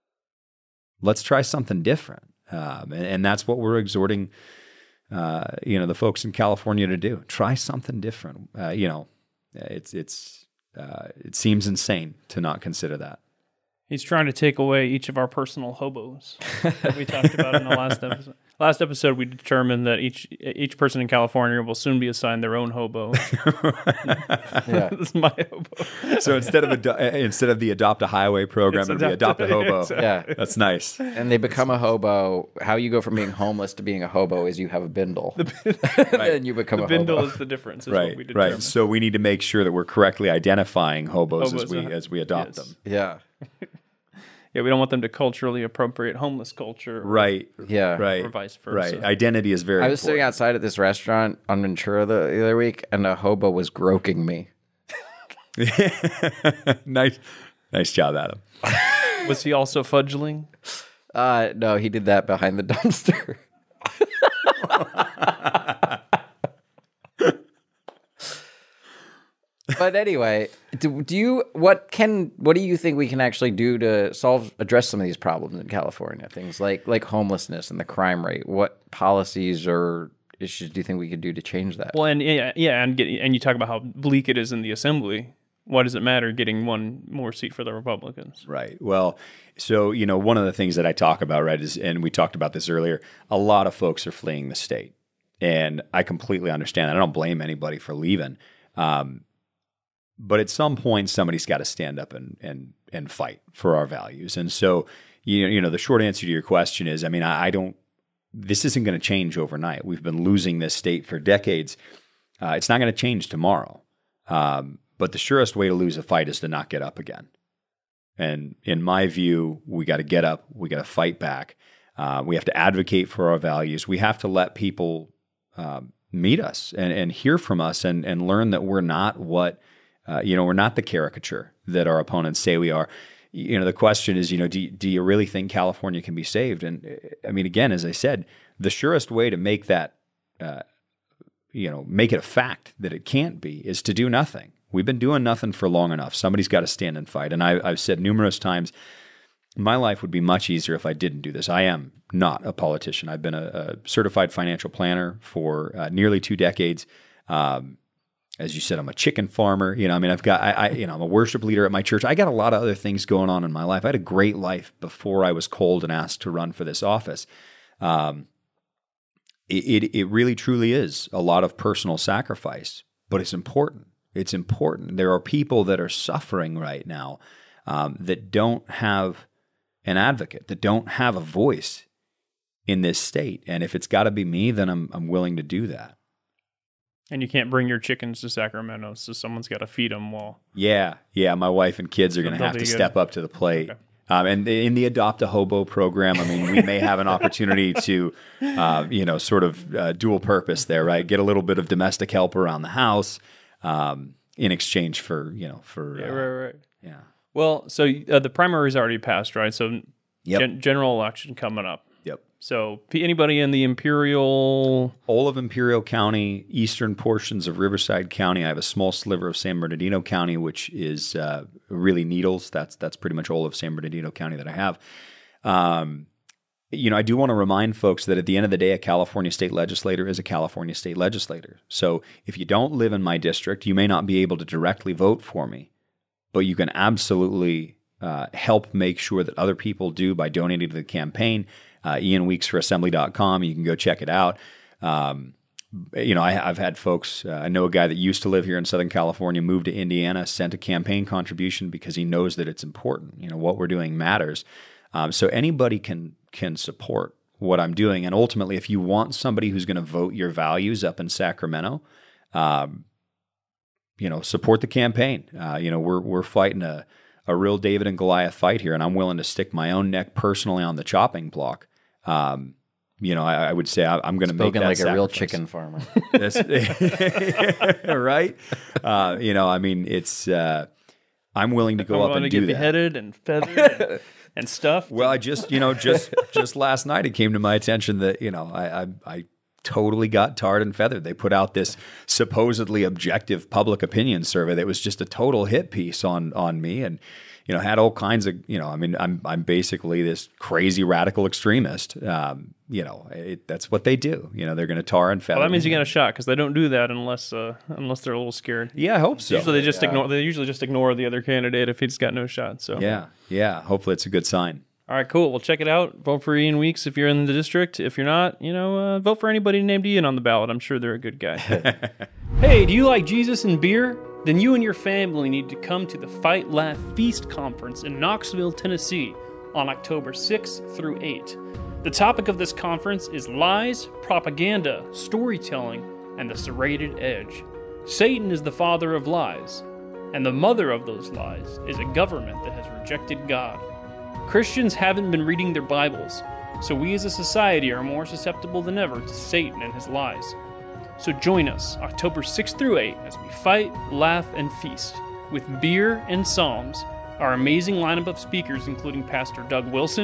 Let's try something different. And that's what we're exhorting, you know, the folks in California to do. Try something different. You know, it seems insane to not consider that. He's trying to take away each of our personal hobos that we talked about in the last episode. Last episode, we determined that each person in California will soon be assigned their own hobo. Yeah. This is my hobo. So instead of the Adopt a Highway program, It's it'll be Adopt a Hobo. Yeah. That's nice. And they become a hobo. How you go from being homeless to being a hobo is you have a bindle. Then you become a Bindle hobo. is the difference, is what we Right, determined. right. So we need to make sure that we're correctly identifying hobos, Hobos, as we adopt yes. them. Yeah. Yeah, we don't want them to culturally appropriate homeless culture. Right. Yeah. Right. Or vice versa. Right. Identity is very I was sitting important. outside at this restaurant on Ventura the other week, and a hobo was groking me. Nice job, Adam. Was he also fudgeling? No, he did that behind the dumpster. But anyway, what do you think we can actually do to address some of these problems in California? Things like homelessness and the crime rate. What policies or issues do you think we could do to change that? Well, and you talk about how bleak it is in the assembly. Why does it matter getting one more seat for the Republicans? Right. Well, so, one of the things that I talk about, right, is, and we talked about this earlier, a lot of folks are fleeing the state. And I completely understand that. I don't blame anybody for leaving. But at some point, somebody's got to stand up and fight for our values. And so, the short answer to your question is, this isn't going to change overnight. We've been losing this state for decades. It's not going to change tomorrow. But the surest way to lose a fight is to not get up again. And in my view, we got to get up. We got to fight back. We have to advocate for our values. We have to let people meet us and hear from us and learn that we're not we're not the caricature that our opponents say we are. The question is, do you really think California can be saved? And again, as I said, the surest way to make that, make it a fact that it can't be is to do nothing. We've been doing nothing for long enough. Somebody's got to stand and fight. And I've said numerous times, my life would be much easier if I didn't do this. I am not a politician. I've been a certified financial planner for nearly 2 decades. As you said, I'm a chicken farmer. I've got, I'm a worship leader at my church. I got a lot of other things going on in my life. I had a great life before I was called and asked to run for this office. It really truly is a lot of personal sacrifice, but it's important. It's important. There are people that are suffering right now that don't have an advocate, that don't have a voice in this state. And if it's got to be me, then I'm willing to do that. And you can't bring your chickens to Sacramento, so someone's got to feed them while... Yeah, my wife and kids are going to have to step up to the plate. Okay. And in the Adopt a Hobo program, we may have an opportunity to, dual purpose there, right? Get a little bit of domestic help around the house in exchange for. Right. Yeah. Well, so the primary's already passed, right? So yep. General election coming up. Yep. So anybody in the Imperial... All of Imperial County, eastern portions of Riverside County. I have a small sliver of San Bernardino County, which is really Needles. That's pretty much all of San Bernardino County that I have. I do want to remind folks that at the end of the day, a California state legislator is a California state legislator. So if you don't live in my district, you may not be able to directly vote for me, but you can absolutely help make sure that other people do by donating to the campaign. IanWeeksForAssembly.com. You can go check it out. I've had folks, I know a guy that used to live here in Southern California, moved to Indiana, sent a campaign contribution because he knows that it's important. What we're doing matters. So anybody can support what I'm doing. And ultimately, if you want somebody who's going to vote your values up in Sacramento, support the campaign. We're fighting a real David and Goliath fight here, and I'm willing to stick my own neck personally on the chopping block. I would say I'm going to make that like sacrifice. A real chicken farmer. Right? It's I'm willing to go up and do that. I'm going to get beheaded and feathered and stuff. Well, I just last night it came to my attention that I totally got tarred and feathered. They put out this supposedly objective public opinion survey that was just a total hit piece on me, and had all kinds of I'm basically this crazy radical extremist. That's what they do. They're going to tar and feather. Well, that means you got a shot because they don't do that unless they're a little scared. Yeah, I hope so. Usually they usually just ignore the other candidate if he's got no shot. So yeah. Hopefully it's a good sign. All right, cool. Well, check it out. Vote for Ian Weeks if you're in the district. If you're not, vote for anybody named Ian on the ballot. I'm sure they're a good guy. Hey, do you like Jesus and beer? Then you and your family need to come to the Fight, Laugh, Feast conference in Knoxville, Tennessee on October 6th through 8th. The topic of this conference is lies, propaganda, storytelling, and the serrated edge. Satan is the father of lies, and the mother of those lies is a government that has rejected God. Christians haven't been reading their Bibles, so we as a society are more susceptible than ever to Satan and his lies. So join us October 6th through 8th as we fight, laugh, and feast with beer and psalms, our amazing lineup of speakers including Pastor Doug Wilson,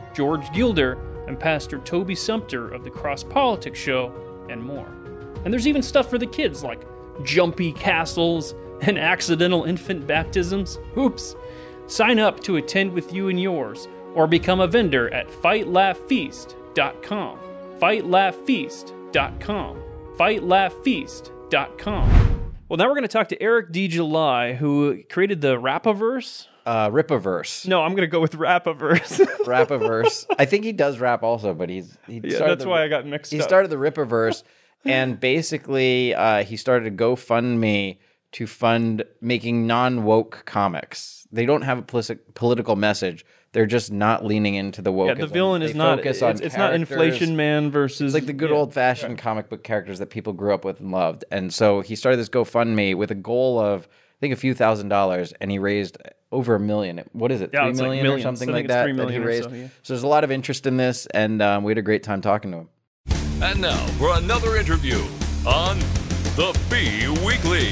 George Gilder, and Pastor Toby Sumpter of the Cross Politics Show, and more. And there's even stuff for the kids like jumpy castles and accidental infant baptisms. Oops. Sign up to attend with you and yours, or become a vendor at FightLaughFeast.com. FightLaughFeast.com. FightLaughFeast.com. Well, now we're going to talk to Eric D. July, who created the Rapaverse. Ripaverse. No, I'm going to go with Rapaverse. Rapaverse. I think he does rap also, but he that's why I got mixed up. He started the Ripaverse, and basically he started a GoFundMe to fund making non-woke comics. They don't have a political message. They're just not leaning into the wokeism. Yeah, the villain is not. It's not Inflation Man versus. It's like the good old-fashioned comic book characters that people grew up with and loved. And so he started this GoFundMe with a goal of, I think, a few $1,000s, and he raised over $1 million. What is it? Yeah, 3 it's million like or something like that? $3 million that he raised. or so, yeah. So there's a lot of interest in this, and we had a great time talking to him. And now for another interview on The Fee Weekly.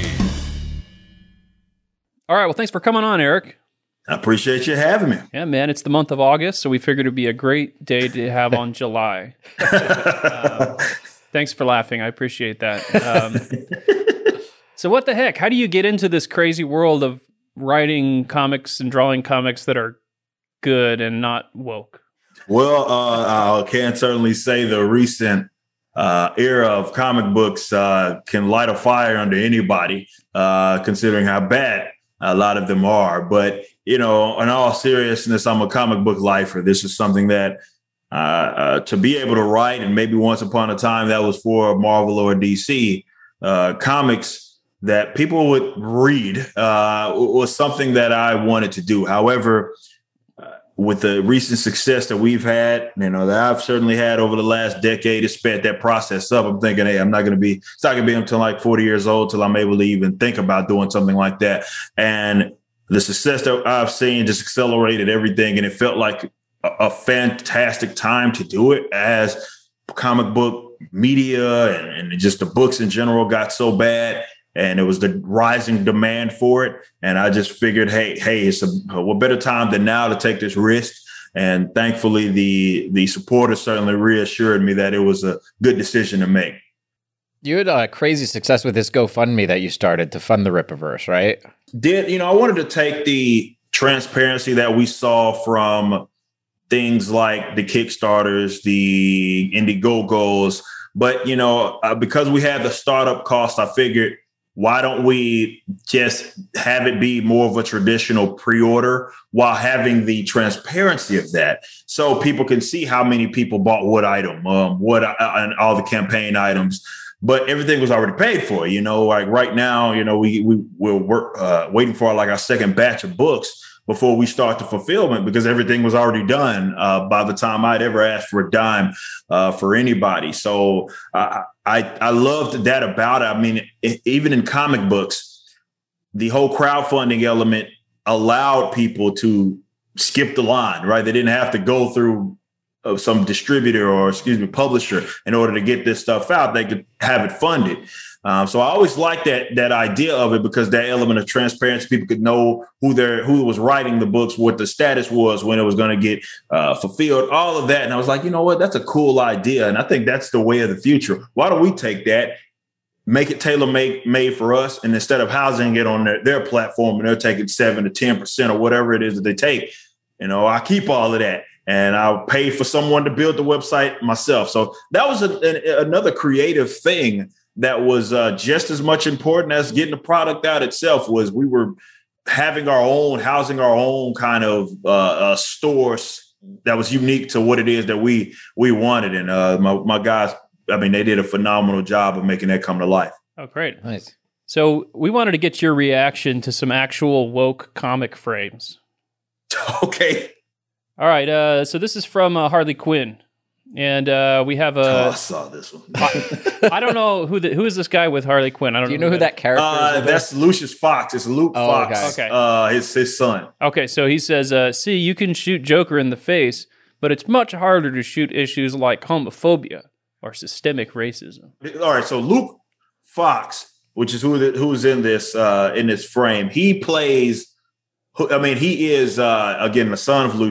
All right, well, thanks for coming on, Eric. I appreciate you having me. Yeah, man, it's the month of August, so we figured it'd be a great day to have on July. Thanks for laughing. I appreciate that. So what the heck? How do you get into this crazy world of writing comics and drawing comics that are good and not woke? Well, I can certainly say the recent era of comic books can light a fire under anybody, considering how bad a lot of them are. But, you know, in all seriousness, I'm a comic book lifer. This is something that to be able to write, and maybe once upon a time that was for Marvel or DC, comics that people would read was something that I wanted to do. However, with the recent success that we've had, you know, that I've certainly had over the last decade, to sped that process up. I'm thinking, hey, it's not going to be until like 40 years old till I'm able to even think about doing something like that. And the success that I've seen just accelerated everything. And it felt like a fantastic time to do it, as comic book media and just the books in general got so bad. And it was the rising demand for it. And I just figured, hey, it's what better time than now to take this risk. And thankfully, the supporters certainly reassured me that it was a good decision to make. You had crazy success with this GoFundMe that you started to fund the Ripaverse, right? I wanted to take the transparency that we saw from things like the Kickstarters, the Indiegogos, but, because we had the startup cost, I figured, why don't we just have it be more of a traditional pre-order while having the transparency of that, so people can see how many people bought what item, and all the campaign items. But everything was already paid for, like right now, we're waiting for our second batch of books before we start the fulfillment, because everything was already done by the time I'd ever asked for a dime for anybody. So I loved that about it. I mean, even in comic books, the whole crowdfunding element allowed people to skip the line, right? They didn't have to go through some distributor or, publisher in order to get this stuff out. They could have it funded. So I always liked that idea of it, because that element of transparency, people could know who was writing the books, what the status was, when it was going to get fulfilled, all of that. And I was like, you know what, that's a cool idea. And I think that's the way of the future. Why don't we take that, make it tailor-made for us, and instead of housing it on their platform and they're taking 7 to 10% or whatever it is that they take, I keep all of that. And I'll pay for someone to build the website myself. So that was another creative thing that was just as much important as getting the product out itself. Was we were housing our own kind of stores that was unique to what it is that we wanted. And my guys, they did a phenomenal job of making that come to life. Oh, great. Nice. So we wanted to get your reaction to some actual woke comic frames. Okay. All right. So this is from Harley Quinn. And we have I saw this one. I don't know who is this guy with Harley Quinn. I don't. Do you know who that character is? That's Lucius Fox. It's Luke Fox. Okay. His son. Okay, so he says, "See, you can shoot Joker in the face, but it's much harder to shoot issues like homophobia or systemic racism." All right. So Luke Fox, which is who's in this frame, he plays. He is again the son of Lucius.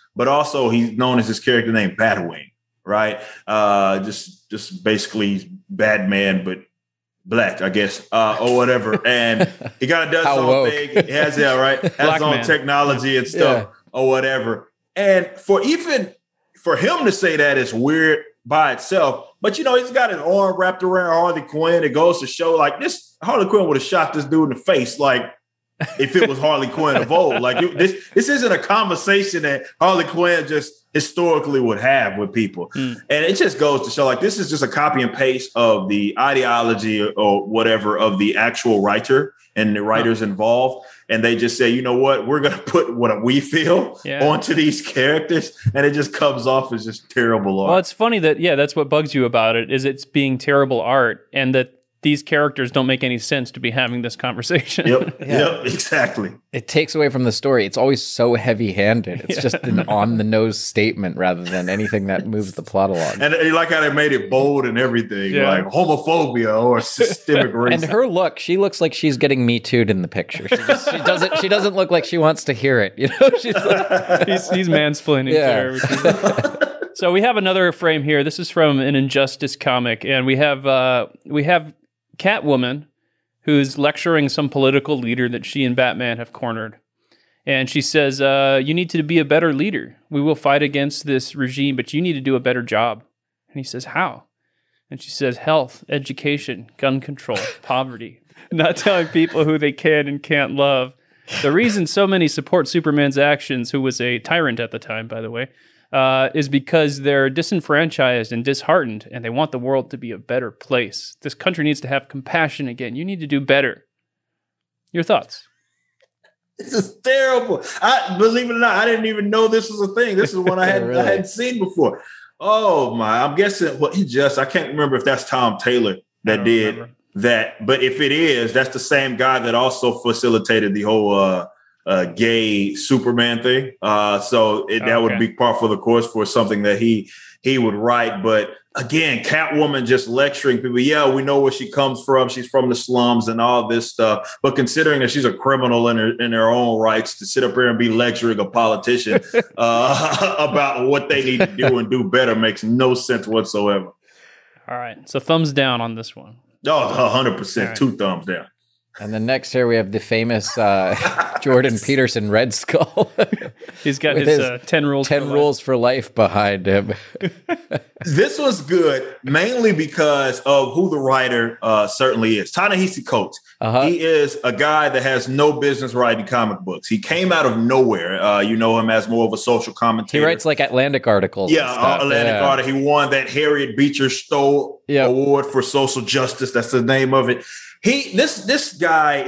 but also he's known as his character named Batwing, right? Just basically Batman, but black, I guess, or whatever. And he kind of does his own thing. He has, has his own technology and stuff or whatever. And for him to say that is weird by itself. But, he's got his arm wrapped around Harley Quinn. It goes to show, like, this Harley Quinn would have shot this dude in the face, like, if it was Harley Quinn of old. Like, this isn't a conversation that Harley Quinn just historically would have with people. And it just goes to show, like, this is just a copy and paste of the ideology or whatever of the actual writer and the writers involved. And they just say, you know what, we're going to put what we feel onto these characters. And it just comes off as just terrible art. Well, it's funny that, that's what bugs you about it, is it's being terrible art, and that these characters don't make any sense to be having this conversation. Yep, exactly. It takes away from the story. It's always so heavy-handed. It's just an on-the-nose statement rather than anything that moves the plot along. And you like how they made it bold and everything, like homophobia or systemic racism. And her look, she looks like she's getting Me Too'd in the picture. She doesn't look like she wants to hear it. She's like, he's mansplaining to her. So we have another frame here. This is from an Injustice comic, and we have Catwoman, who's lecturing some political leader that she and Batman have cornered. And she says, you need to be a better leader. We will fight against this regime, but you need to do a better job. And he says, how? And she says, health, education, gun control, poverty, not telling people who they can and can't love. The reason so many support Superman's actions, who was a tyrant at the time, by the way, is because they're disenfranchised and disheartened, and they want the world to be a better place. This country needs to have compassion again. You need to do better. Your thoughts? This is terrible. Believe it or not, I didn't even know this was a thing. This is one I hadn't seen before. Oh my! I'm guessing. Well, I can't remember if that's Tom Taylor that did that. But if it is, that's the same guy that also facilitated the whole gay Superman thing. That would be par for the course for something that he would write. But again, Catwoman just lecturing people. Yeah, we know where she comes from. She's from the slums and all this stuff. But considering that she's a criminal in her own rights, to sit up here and be lecturing a politician about what they need to do and do better makes no sense whatsoever. All right. So thumbs down on this one. Oh, 100%. Right. 2 thumbs down. And then next here we have the famous Jordan Peterson Red Skull. He's got his 10 rules for life behind him. This was good, mainly because of who the writer certainly is. Ta-Nehisi Coates. He is a guy that has no business writing comic books. He came out of nowhere. You know him as more of a social commentator. He writes like Atlantic articles. Yeah, Atlantic article. He won that Harriet Beecher Stowe Award for Social Justice. That's the name of it. This guy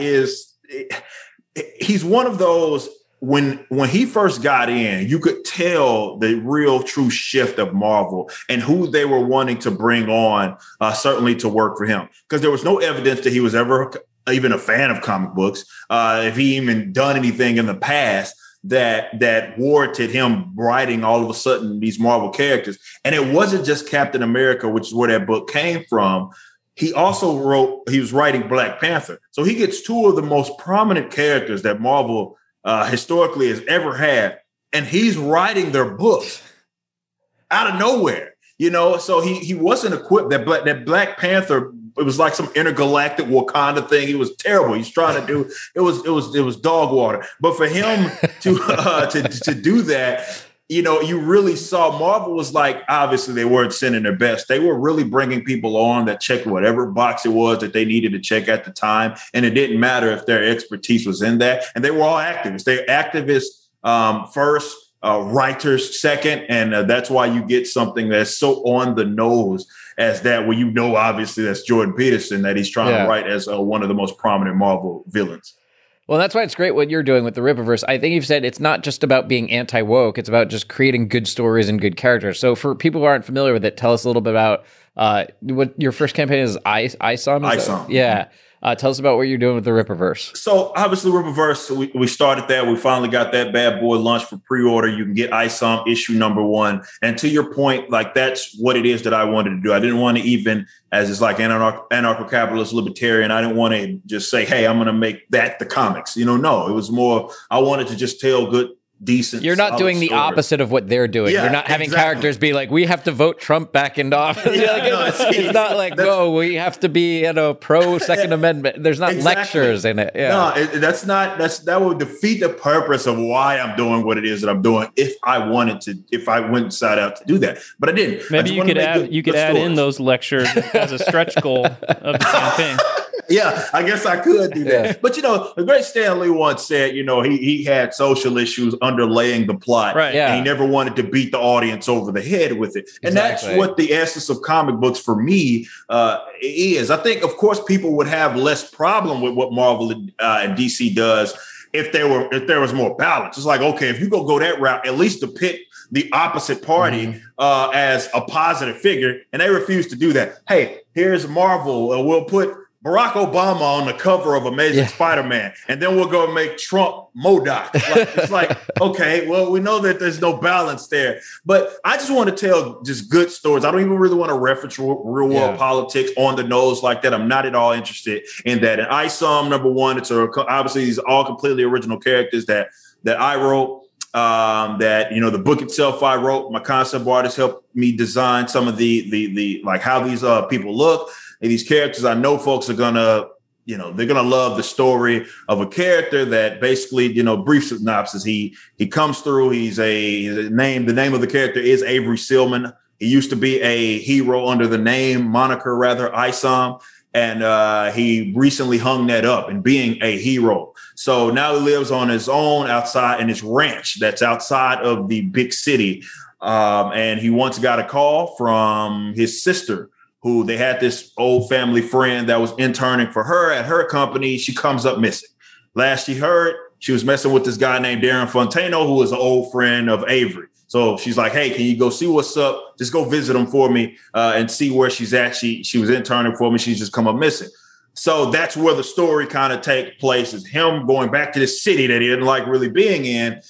he's one of those, when he first got in, you could tell the real true shift of Marvel and who they were wanting to bring on, certainly to work for him, because there was no evidence that he was ever even a fan of comic books. If he even done anything in the past that warranted him writing all of a sudden these Marvel characters. And it wasn't just Captain America, which is where that book came from. He also was writing Black Panther. So he gets 2 of the most prominent characters that Marvel historically has ever had, and he's writing their books out of nowhere, so he wasn't equipped. That Black Panther, it was like some intergalactic Wakanda thing. He was terrible. He's trying to do, it was dog water. But for him to do that, you really saw Marvel was like, obviously they weren't sending their best. They were really bringing people on that checked whatever box it was that they needed to check at the time. And it didn't matter if their expertise was in that. And they were all activists. They're activists first, writers second. And that's why you get something that's so on the nose as that, where obviously that's Jordan Peterson, that he's trying to write as one of the most prominent Marvel villains. Well, that's why it's great what you're doing with the Rippaverse. I think you've said it's not just about being anti-woke. It's about just creating good stories and good characters. So for people who aren't familiar with it, tell us a little bit about what your first campaign is. ISOM? ISOM. Yeah. Tell us about what you're doing with the Rippaverse. So obviously Rippaverse, we started that. We finally got that bad boy launched for pre-order. You can get ISOM issue number 1. And to your point, like that's what it is that I wanted to do. I didn't want to even, as it's like anarcho-capitalist libertarian, I didn't want to just say, hey, I'm going to make that the comics. No, it was more, I wanted to just tell decent. You're not solid doing the stories. opposite of what they're doing. Yeah, You're not having exactly. characters be like, we have to vote Trump back into office. It's not like, no, we have to be pro Second Amendment. There's not lectures in it. Yeah. No, that would defeat the purpose of why I'm doing what it is that I'm doing if I went inside out to do that. But I didn't. Maybe you could add in those lectures as a stretch goal of the campaign. Yeah, I guess I could do that. Yeah. But, the great Stan Lee once said, he had social issues underlaying the plot. Right. Yeah. And he never wanted to beat the audience over the head with it. And that's what the essence of comic books for me is. I think, of course, people would have less problem with what Marvel and DC does if there was more balance. It's like, okay, if you go that route, at least depict the opposite party as a positive figure. And they refuse to do that. Hey, here's Marvel. We'll put Barack Obama on the cover of Amazing Spider-Man, and then we'll go make Trump MODOK. It's like, okay, well, we know that there's no balance there. But I just want to tell just good stories. I don't even really want to reference real world politics on the nose like that. I'm not at all interested in that. And ISOM, number one, obviously these are all completely original characters that I wrote. The book itself I wrote. My concept artist helped me design some of the like how these people look. And these characters, I know folks are gonna, they're gonna love the story of a character that basically, brief synopsis. He comes through. The name of the character is Avery Sealman. He used to be a hero under the moniker ISOM, and he recently hung that up and being a hero. So now he lives on his own outside in his ranch that's outside of the big city. And he once got a call from his sister, who they had this old family friend that was interning for her at her company. She comes up missing. Last she heard, she was messing with this guy named Darren Fontano, who was an old friend of Avery. So she's like, hey, can you go see what's up? Just go visit him for me and see where she's at. She was interning for me. She's just come up missing. So that's where the story kind of takes place, is him going back to this city that he didn't like really being in.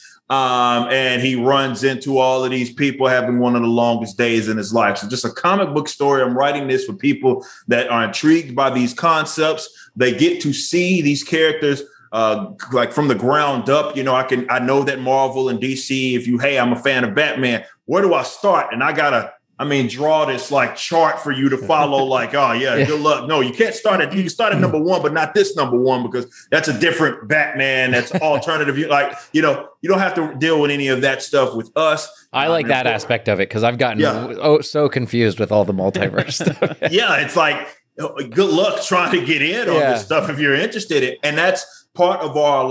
And he runs into all of these people having one of the longest days in his life. So just a comic book story. I'm writing this for people that are intrigued by these concepts. They get to see these characters like from the ground up. I know that Marvel and DC, I'm a fan of Batman, where do I start? And I gotta draw this like chart for you to follow. Like, oh yeah, good luck. No, you can't start at. You can start at number one, but not this number one, because that's a different Batman. That's alternative. You don't have to deal with any of that stuff with us. I like that aspect of it because I've gotten so confused with all the multiverse stuff. Yeah, it's like good luck trying to get in on this stuff if you're interested in, and that's part of our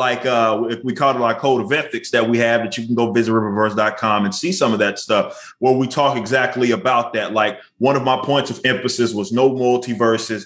we call it our code of ethics that we have, that you can go visit riververse.com and see some of that stuff where we talk exactly about that. Like, one of my points of emphasis was no multiverses,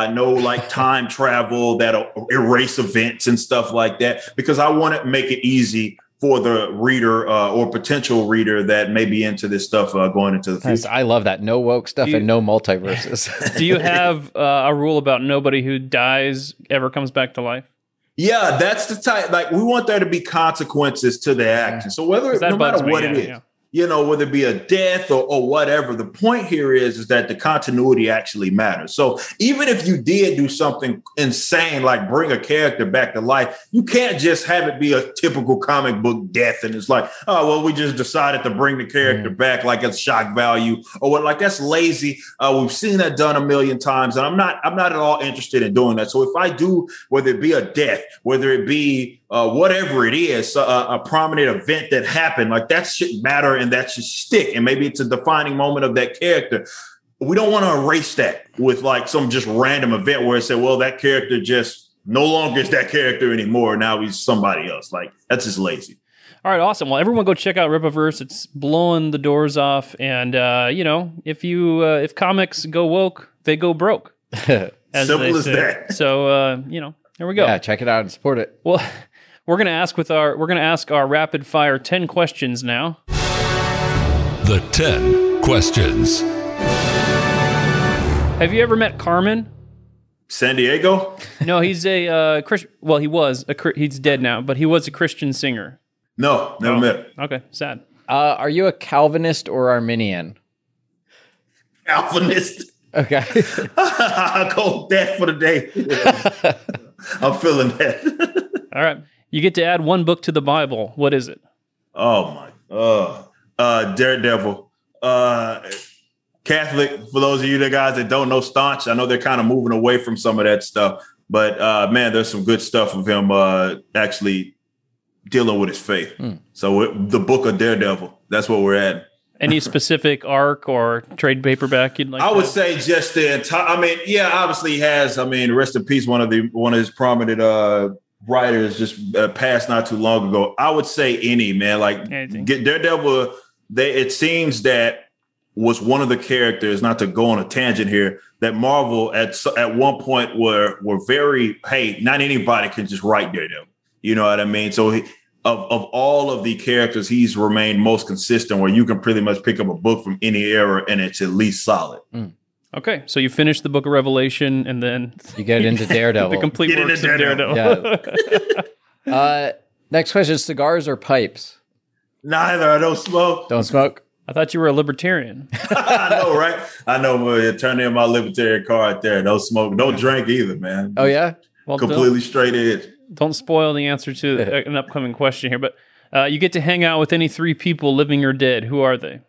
no time travel that'll erase events and stuff like that, because I want to make it easy for the reader or potential reader that may be into this stuff going into the future. I love that. No woke stuff and no multiverses. Do you have a rule about nobody who dies ever comes back to life? Yeah, that's the type. Like, we want there to be consequences to the action. So no matter what it is, whether it be a death or whatever, the point here is that the continuity actually matters. So even if you did do something insane, like bring a character back to life, you can't just have it be a typical comic book death. And it's like, oh, well, we just decided to bring the character back like it's shock value or what. Like, that's lazy. We've seen that done a million times, and I'm not at all interested in doing that. So if I do, whether it be a death, whether it be whatever it is, a prominent event that happened, like, that should matter and that should stick. And maybe it's a defining moment of that character. We don't want to erase that with like some just random event where it said, well, that character just no longer is that character anymore. Now he's somebody else. Like, that's just lazy. All right, awesome. Well, everyone go check out Rippaverse. It's blowing the doors off. And, if comics go woke, they go broke. Simple as that. So, there we go. Yeah, check it out and support it. Well, we're going to ask our rapid fire 10 questions now. The 10 questions. Have you ever met Carmen? San Diego? No, he's a Christian. Well, he was. He's dead now, but he was a Christian singer. No, never met him. Okay, sad. Are you a Calvinist or Arminian? Calvinist. Okay. I'll go with that for the day. I'm feeling that. All right. You get to add one book to the Bible. What is it? Oh my. Daredevil. Catholic, for those of you guys that don't know Staunch, I know they're kind of moving away from some of that stuff. But man, there's some good stuff of him actually dealing with his faith. So the book of Daredevil, that's what we're at. Any specific arc or trade paperback you'd like? I would say just the entire. I mean, yeah, obviously he has. I mean, rest in peace. One of his prominent writers just passed not too long ago. I would say any man, like get Daredevil. It seems that was one of the characters. Not to go on a tangent here. That Marvel at one point were very, hey, not anybody can just write Daredevil. You know what I mean? So of all of the characters, he's remained most consistent, where you can pretty much pick up a book from any era and it's at least solid. Okay, so you finish the Book of Revelation and then you get into Daredevil. The complete works of Daredevil. Yeah. Next question: cigars or pipes? Neither. I don't smoke. Don't smoke. I thought you were a libertarian. I know, right? I know. Turn in my libertarian card there. No smoke. Don't drink either, man. Oh yeah. Well, completely straight edge. Don't spoil the answer to an upcoming question here, but you get to hang out with any three people, living or dead. Who are they?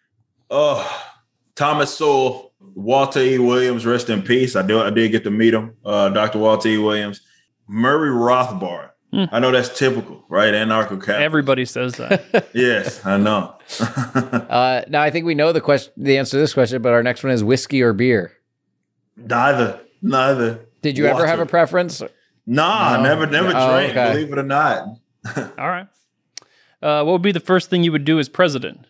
Thomas Sowell, Walter E. Williams, rest in peace. I did get to meet him. Dr. Walter E. Williams, Murray Rothbard. I know that's typical, right? Anarcho-capitalist. Everybody says that. Yes, I know. Now I think we know the answer to this question, but our next one is whiskey or beer. Neither. Did you ever have a preference? Nah, no. never drank, okay. Believe it or not. All right. What would be the first thing you would do as president?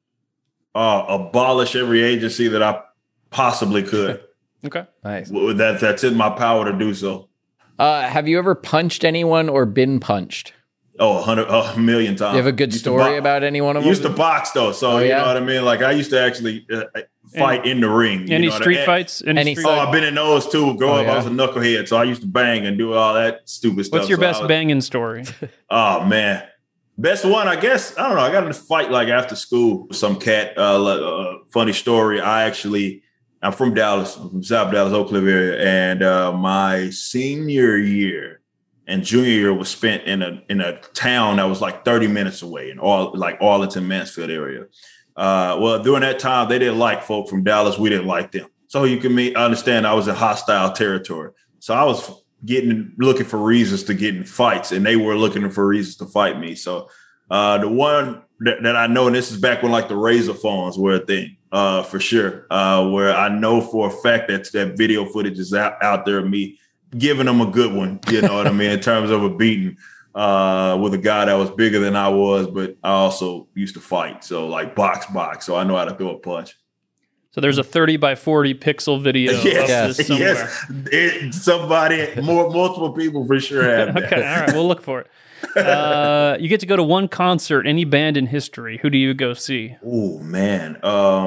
Abolish every agency that I possibly could. Okay. Nice. That's in my power to do so. Have you ever punched anyone or been punched? Oh, a million times. You have a good story about any one of them? Used to box, though. So, you know what I mean? Like, I used to actually fight in the ring. Any street fights? I've been in those, too. Growing up, I was a knucklehead. So, I used to bang and do all that stupid stuff. What's your best banging story? Oh, man. Best one, I guess. I don't know. I got in a fight, like, after school with some cat. Funny story. I'm from Dallas. I'm from South Dallas, Oak Cliff area. And my senior year and junior year was spent in a town that was like 30 minutes away in Arlington, Mansfield area. Well, during that time, they didn't like folk from Dallas. We didn't like them. So you can understand I was in hostile territory. So I was looking for reasons to get in fights, and they were looking for reasons to fight me. So the one that I know, and this is back when like the Razor phones were a thing, for sure, where I know for a fact that video footage is out there of me giving them a good one, you know what I mean, in terms of a beating with a guy that was bigger than I was, but I also used to fight. So like box. So I know how to throw a punch. So there's a 30 by 40 pixel video of this somewhere. Yes. Multiple people for sure have that. Okay, all right, we'll look for it. You get to go to one concert, any band in history. Who do you go see? Oh, man.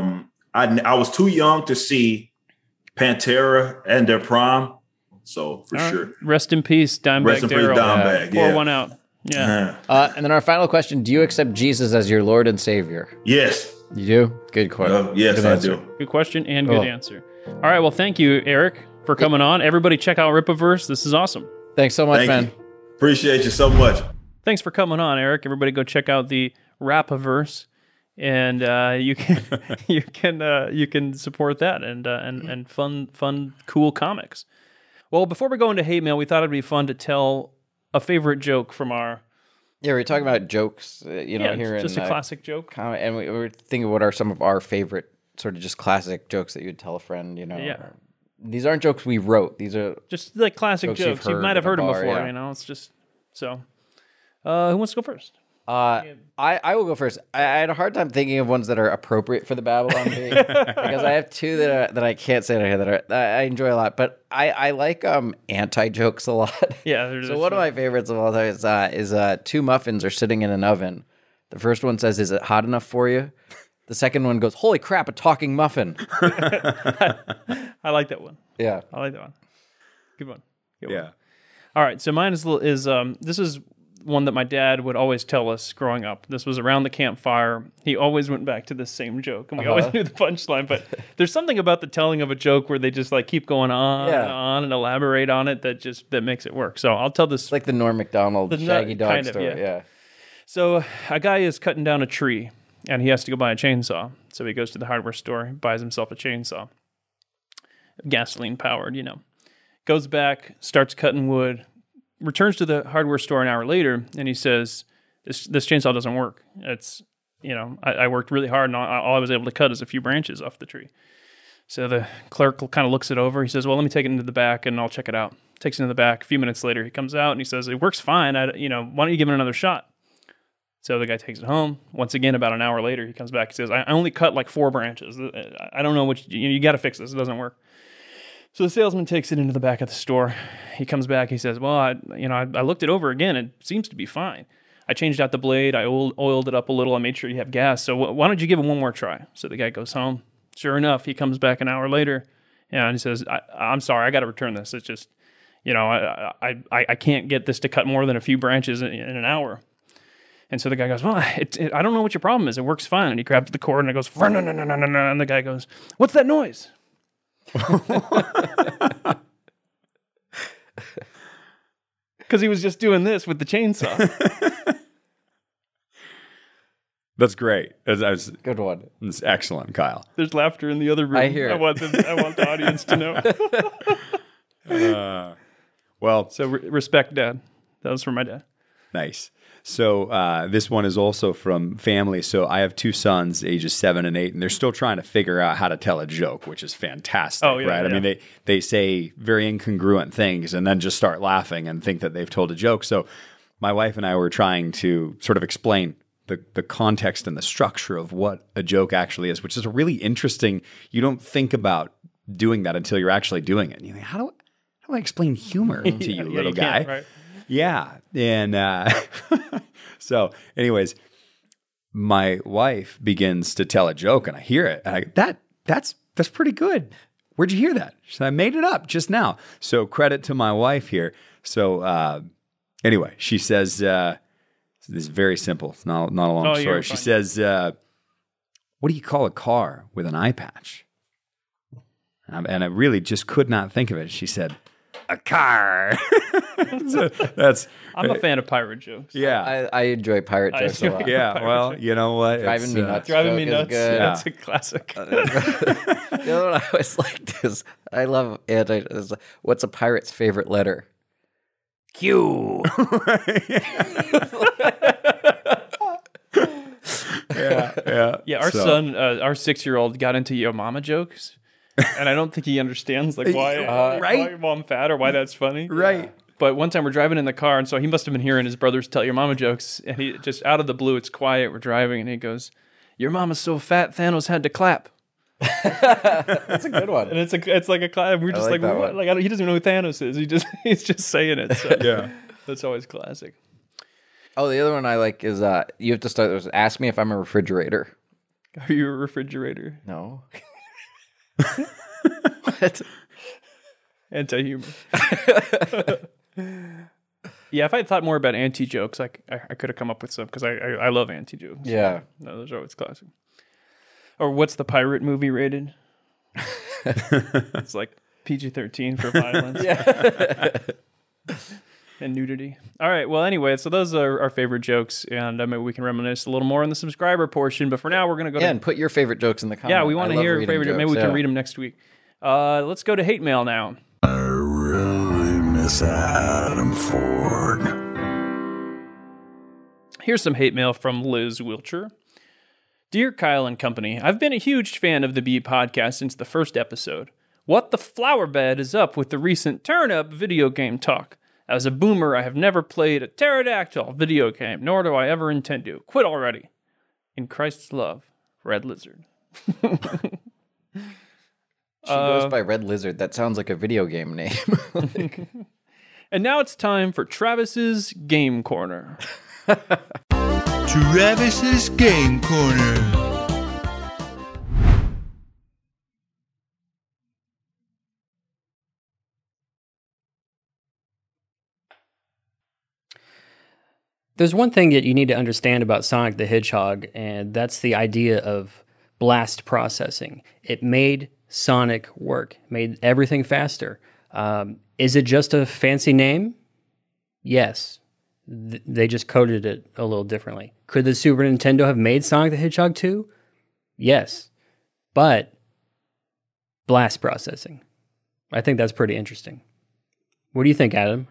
I was too young to see Pantera and their prime. So for sure. Rest in peace, Dimebag Rest in peace, Dimebag. Pour one out. Yeah. And then our final question: do you accept Jesus as your Lord and Savior? Yes. You do? Good question. Yes, I do. Good question and good answer. All right. Well, thank you, Eric, for coming on. Everybody, check out Ripaverse. This is awesome. Thanks so much, man. Appreciate you so much. Thanks for coming on, Eric. Everybody, go check out the Rapaverse. And you can support that and fun cool comics. Well, before we go into hate mail, we thought it'd be fun to tell a favorite joke from our. Yeah, we're talking about jokes, here just a classic joke. And we were thinking, what are some of our favorite sort of just classic jokes that you'd tell a friend? Yeah. These aren't jokes we wrote. These are just like classic jokes. You might have heard them before. Yeah. It's just so. Who wants to go first? I will go first. I had a hard time thinking of ones that are appropriate for the Babylon Bee because I have two that I can't say that I enjoy a lot. But I like anti jokes a lot. Yeah. So one of my favorites of all time is two muffins are sitting in an oven. The first one says, "Is it hot enough for you?" The second one goes, "Holy crap, a talking muffin!" I like that one. Yeah, I like that one. Good one. Yeah. All right. So mine is this is one that my dad would always tell us growing up. This was around the campfire. He always went back to the same joke, and we always knew the punchline. But there's something about the telling of a joke where they just like keep going on and on and elaborate on it that makes it work. So I'll tell this like the Norm Macdonald Shaggy Dog story. Yeah. So a guy is cutting down a tree, and he has to go buy a chainsaw. So he goes to the hardware store, buys himself a chainsaw. Gasoline powered, Goes back, starts cutting wood, returns to the hardware store an hour later, and he says, this chainsaw doesn't work. It's, I worked really hard, and all I was able to cut is a few branches off the tree. So the clerk kind of looks it over. He says, well, let me take it into the back, and I'll check it out. Takes it into the back. A few minutes later, he comes out, and he says, it works fine. Why don't you give it another shot? So the guy takes it home. Once again, about an hour later, he comes back. He says, I only cut like 4 branches. I don't know what you got to fix this. It doesn't work. So the salesman takes it into the back of the store. He comes back. He says, well, I looked it over again. It seems to be fine. I changed out the blade. I oiled it up a little. I made sure you have gas. So why don't you give it one more try? So the guy goes home. Sure enough, he comes back an hour later. And he says, I'm sorry. I got to return this. It's just, I can't get this to cut more than a few branches in an hour. And so the guy goes, well, I don't know what your problem is. It works fine. And he grabs the cord and it goes, no. And the guy goes, what's that noise? Because he was just doing this with the chainsaw. That's great. That's Good one. That's excellent, Kyle. There's laughter in the other room. I hear it. I want the audience to know. Well, So respect, Dad. That was from my dad. nice. So this one is also from family. So I have 2 sons, ages 7 and 8, and they're still trying to figure out how to tell a joke, which is fantastic, Oh, yeah, right? yeah. I mean, they say very incongruent things and then just start laughing and think that they've told a joke. So my wife and I were trying to sort of explain the context and the structure of what a joke actually is, which is a really interesting. You don't think about doing that until you're actually doing it. And you think, how do I explain humor to you, little you guy? can't, right? Yeah. And so anyways, my wife begins to tell a joke and I hear it. And I go, that's pretty good. Where'd you hear that? She said, I made it up just now. So credit to my wife here. So anyway, she says, this is very simple. It's not a long story. You're She fine. says, what do you call a car with an eye patch? And I really just could not think of it. She said, a car. So that's I'm a fan of pirate jokes. yeah. I enjoy pirate jokes a lot. Yeah, well, you know what? Driving It's, me nuts. Driving me joke is nuts. good. Yeah. That's a classic. The other one I always liked is, I love is, what's a pirate's favorite letter? Q. Yeah. Yeah, our son, our 6-year-old, got into Yo Mama jokes, and I don't think he understands why right? mom fat or why that's funny. Right. But one time we're driving in the car, and so he must have been hearing his brothers tell Your Mama jokes, and he just out of the blue, it's quiet, we're driving, and he goes, "Your mama's so fat, Thanos had to clap." That's a good one. And it's like a clap. And we're just like that what? one. He doesn't know who Thanos is. He's just saying it. So Yeah. that's always classic. Oh, the other one I like is you have to start with ask me if I'm a refrigerator. Are you a refrigerator? No. What? Anti-humor. Yeah, if I had thought more about anti-jokes, I could have come up with some, because I love anti-jokes. Yeah. No, those are always classic. Or what's the pirate movie rated? It's like PG-13 for violence. And nudity. All right, well, anyway, so those are our favorite jokes, and maybe we can reminisce a little more in the subscriber portion, but for now, we're going to go Yeah, to... and put your favorite jokes in the comments. Yeah, we want to hear your favorite jokes. Maybe we can yeah. read them next week. Let's go to hate mail now. I really miss Adam Ford. Here's some hate mail from Liz Wilcher. Dear Kyle and company, I've been a huge fan of the Bee podcast since the first episode. What the flower bed is up with the recent turn-up video game talk? As a boomer, I have never played a pterodactyl video game, nor do I ever intend to. Quit already. In Christ's love, Red Lizard. She goes by Red Lizard. That sounds like a video game name. And now it's time for Travis's Game Corner. Travis's Game Corner. There's one thing that you need to understand about Sonic the Hedgehog, and that's the idea of blast processing. It made Sonic work, made everything faster. Is it just a fancy name? Yes. They just coded it a little differently. Could the Super Nintendo have made Sonic the Hedgehog 2? Yes. But blast processing. I think that's pretty interesting. What do you think, Adam?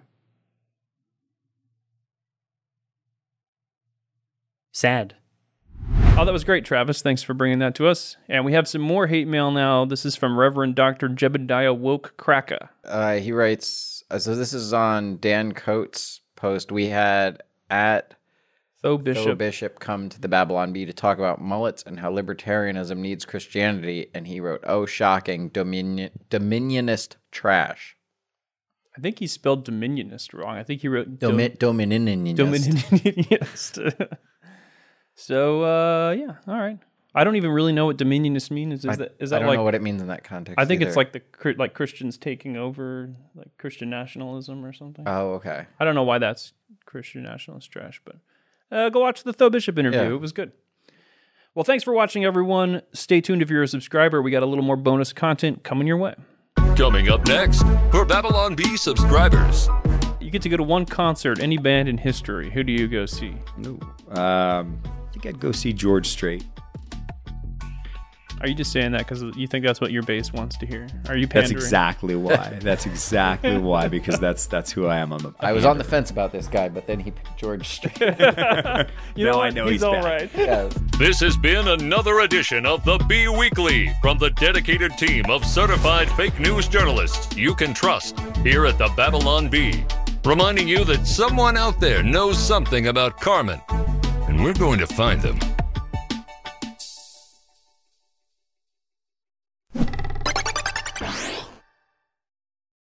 Sad. Oh, that was great, Travis. Thanks for bringing that to us. And we have some more hate mail now. This is from Reverend Dr. Jebediah Woke Kraka. He writes, so this is on Dan Coates' post. We had at Tho Bishop come to the Babylon Bee to talk about mullets and how libertarianism needs Christianity. And he wrote, oh, shocking, dominionist trash. I think he spelled dominionist wrong. I think he wrote dominionist. Dominionist. So, yeah, all right. I don't even really know what dominionist means. Is that I don't like, know what it means in that context. I think either. it's like Christians taking over, like Christian nationalism or something. Oh, okay. I don't know why that's Christian nationalist trash, but go watch the Tho Bishop interview. Yeah. It was good. Well, thanks for watching, everyone. Stay tuned if you're a subscriber. We got a little more bonus content coming your way. Coming up next, for Babylon Bee subscribers. You get to go to one concert, any band in history. Who do you go see? I think I'd go see George Strait. Are you just saying that because you think that's what your base wants to hear? Are you pandering? That's exactly why. That's exactly why, because that's who I am. I was on the fence about this guy, but then he picked George Strait. You know what? I know he's all right. Yes. This has been another edition of the Bee Weekly from the dedicated team of certified fake news journalists you can trust here at the Babylon Bee. Reminding you that someone out there knows something about Carmen, and we're going to find them.